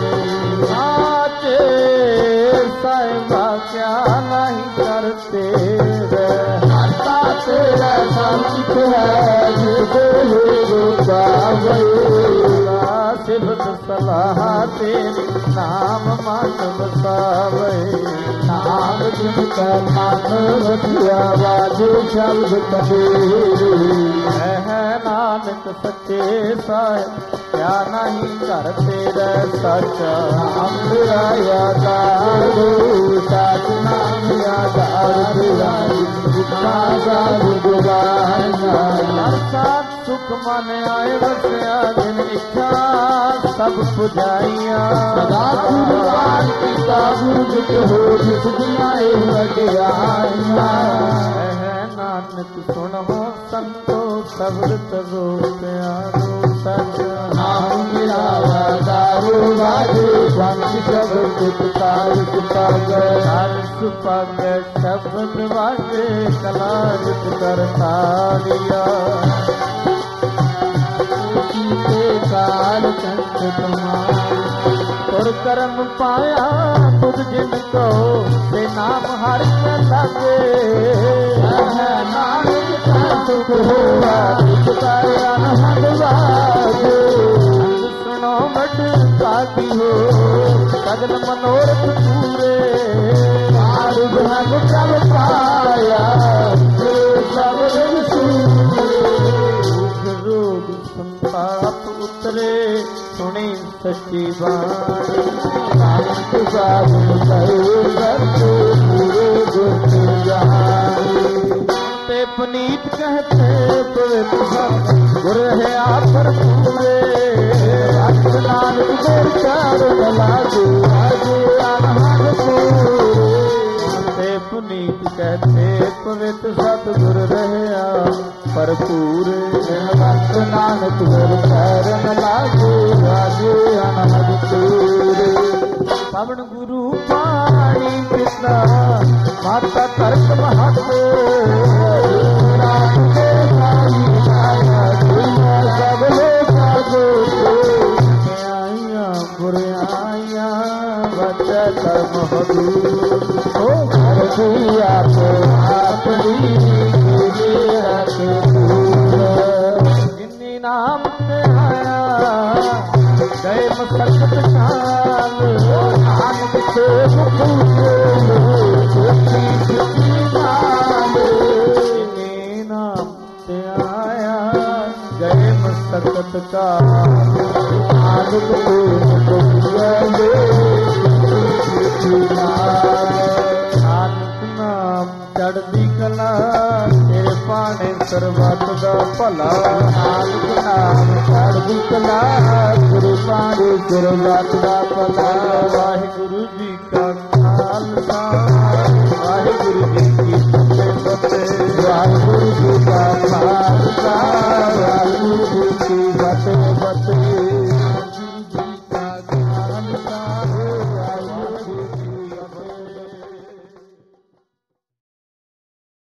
ਸਾਹਿਬਾ ਕਿਆ ਨਹੀਂ ਕਰਤੇ ਹਰਤਾ ਤੇਰਾ ਸੰਤ ਹੈ, ਜਿਦੇ ਰੁਕਾਵੇ। ਸਿਫਤ ਸਲਾਹ ਤੇਰੀ, ਨਾਮ ਮਨ ਵਸਾਵੇ। ਨਾਮ ਜਿਨ ਕਾ ਮਨ ਰਖਿਆ, ਵਾਜੇ ਸ਼ਬਦ ਕਬੀਰ। ਹੈ ਨਾਨਕ ਸੱਚੇ ਸਾਹਿਬ, ਕਿਆ ਨਹੀਂ ਘਰ ਤੇਰਾ ਸੱਚਾ। ਅੰਮ੍ਰਿਤ ਆਧਾਰ ਸਤ ਨਾਮ ਆਧਾਰ ਤੇਰਾ, ਜਿਤਾ ਗੁਰਬਾਨ ਸਾਥ ਸੁਖ ਮਨ ਆਏ ਵਸਿਆ। ਜਿਨ ਇੱਛਾ ਸਭ ਪੁਜਾਈਆਂ, ਸਦਾ ਗੁਰਬਾਨ ਕੀਤਾ ਗੁਰ ਜਿਤ ਹੋ, ਜਿਸ ਦਿਨਾਏ ਵਡਿਆਈਆਂ। ਹੈ ਨਾਨਕ ਸੁਣੋ ਸੰਤੋ, ਸਬਦ ਤਜੋ ਪਿਆਰੋ ਸਚ। ਨਾਮ ਮੇਰਾ ਵਾਦਾਰੂ ਵਾਜੇ, ਸੰਤ ਸ਼ਬਦ ਤੁਤਾਰ ਸੁਪਾਗ। ਹਰ ਸੁਪਾਗ ਸ਼ਬਦ ਵਾਜੇ, ਕਲਾ ਜਿਤ ਕਰਤਾਰਿਆ। ਕੀਤੇ ਕਾਲ ਚੰਤ ਤੁਮਾਰ, ਤੁਰ ਕਰਮ ਪਾਇਆ ਤੁਧ ਜਿਨ ਕੋ, ਤੇ ਨਾਮ ਹਰਿ ਕੇ ਲਾਗੇ। ਨਾਨਕ ਕਾ ਸੁਖ ਹੋਆ, ਤਿਸ ਕਰ ਅਨਹਦ ਵਾਗੇ। ਸੁਣੋ ਵੱਡ ਭਾਗੀ ਹੋ, ਸਗਲ ਮਨੋਰਥ ਪੂਰੇ। ਆਰੁ ਧਨ ਪ੍ਰਭ ਪਾਇਆ, ਸਭ ਰੰਗ ਸੂਰੇ। ਰੋਗ ਸੰਤਾਪ ਉਤਰੇ, ਸੁਣੀ ਸੱਚੀ ਬਾਣੀ। ਨਾਨਕ ਸਾਧੂ ਕਹੇ ਕਰਤੇ, ਪੂਰੇ ਗੁਰ ਜਾਣੀ। ਤੇ ਪਨੀਤ ਕਹਤੇ ਪਵਿੱਤ ਸਤ, ਗੁਰ ਹੈ ਆਪਰ ਪੂਰੇ। ਅਖ ਨਾਨਕ ਗੁਰ ਚਰਨ ਲਾਗੇ, ਆਗੇ ਅਨਹਦ ਪੂਰੇ। ਤੇ ਪੁਨੀਤ ਕਹਤੇ ਪਵਿੱਤ ਸਤ, ਗੁਰ ਰਹਿਆ ਭਰਪੂਰ। ਅਖ ਨਾਨਕ ਗੁਰ ਚਰਨ ਲਾਗੇ, ਆਗੇ ਅਨਹਦ ਪੂਰੇ। ਪਵਨ ਗੁਰੂ ਪਾਣੀ ਪਿਤਾ, ਮਾਤਾ ਤਰਕ ਮਹਤ। ਰਾਮ ਕੇ ਸਾਈ ਆਇਆ, ਦੁਨੀਆ ਸਭ ਲੋਕਾਂ ਕੋ। ਆਈਆਂ ਬੁਰਿਆਈਆਂ ਬਚੈ ਕਰਮ ਹਦੂਰ। ਉਹ ਕਰਦੀ ਆਪ ਆਪਣੀ, ਕੀਏ ਰਖ ਦੂਰ। ਜਿਨੀ ਨਾਮ ਤੇ ਆਇਆ, ਗਏ ਮਸਕਤ ਕਾਲ। ਨਾਨਕ ਤੇ ਮੁਖ ਜਿਨੇ ਨਾਮ ਤੇ ਆਇਆ, ਗਏ ਮਸਕਤ ਕਾਲ। ਨਾਨਕ ਤੇ ਮੁਖ ਨਾਨਕ ਨਾਮ ਚੜ੍ਹਦੀ ਕਲਾ, ਤੇਰੇ ਪਾਣੇ ਸਰਬੱਤ ਦਾ ਭਲਾ। ਨਾਨਕ ਨਾਮ ਚੜ੍ਹਦੀ ਕਲਾ, ਤੇਰੇ ਪਾਣੇ ਸਰਬੱਤ ਦਾ ਭਲਾ। ਵਾਹਿਗੁਰੂ ਜੀ। ਫਤਿਹ ਫਤਿਹ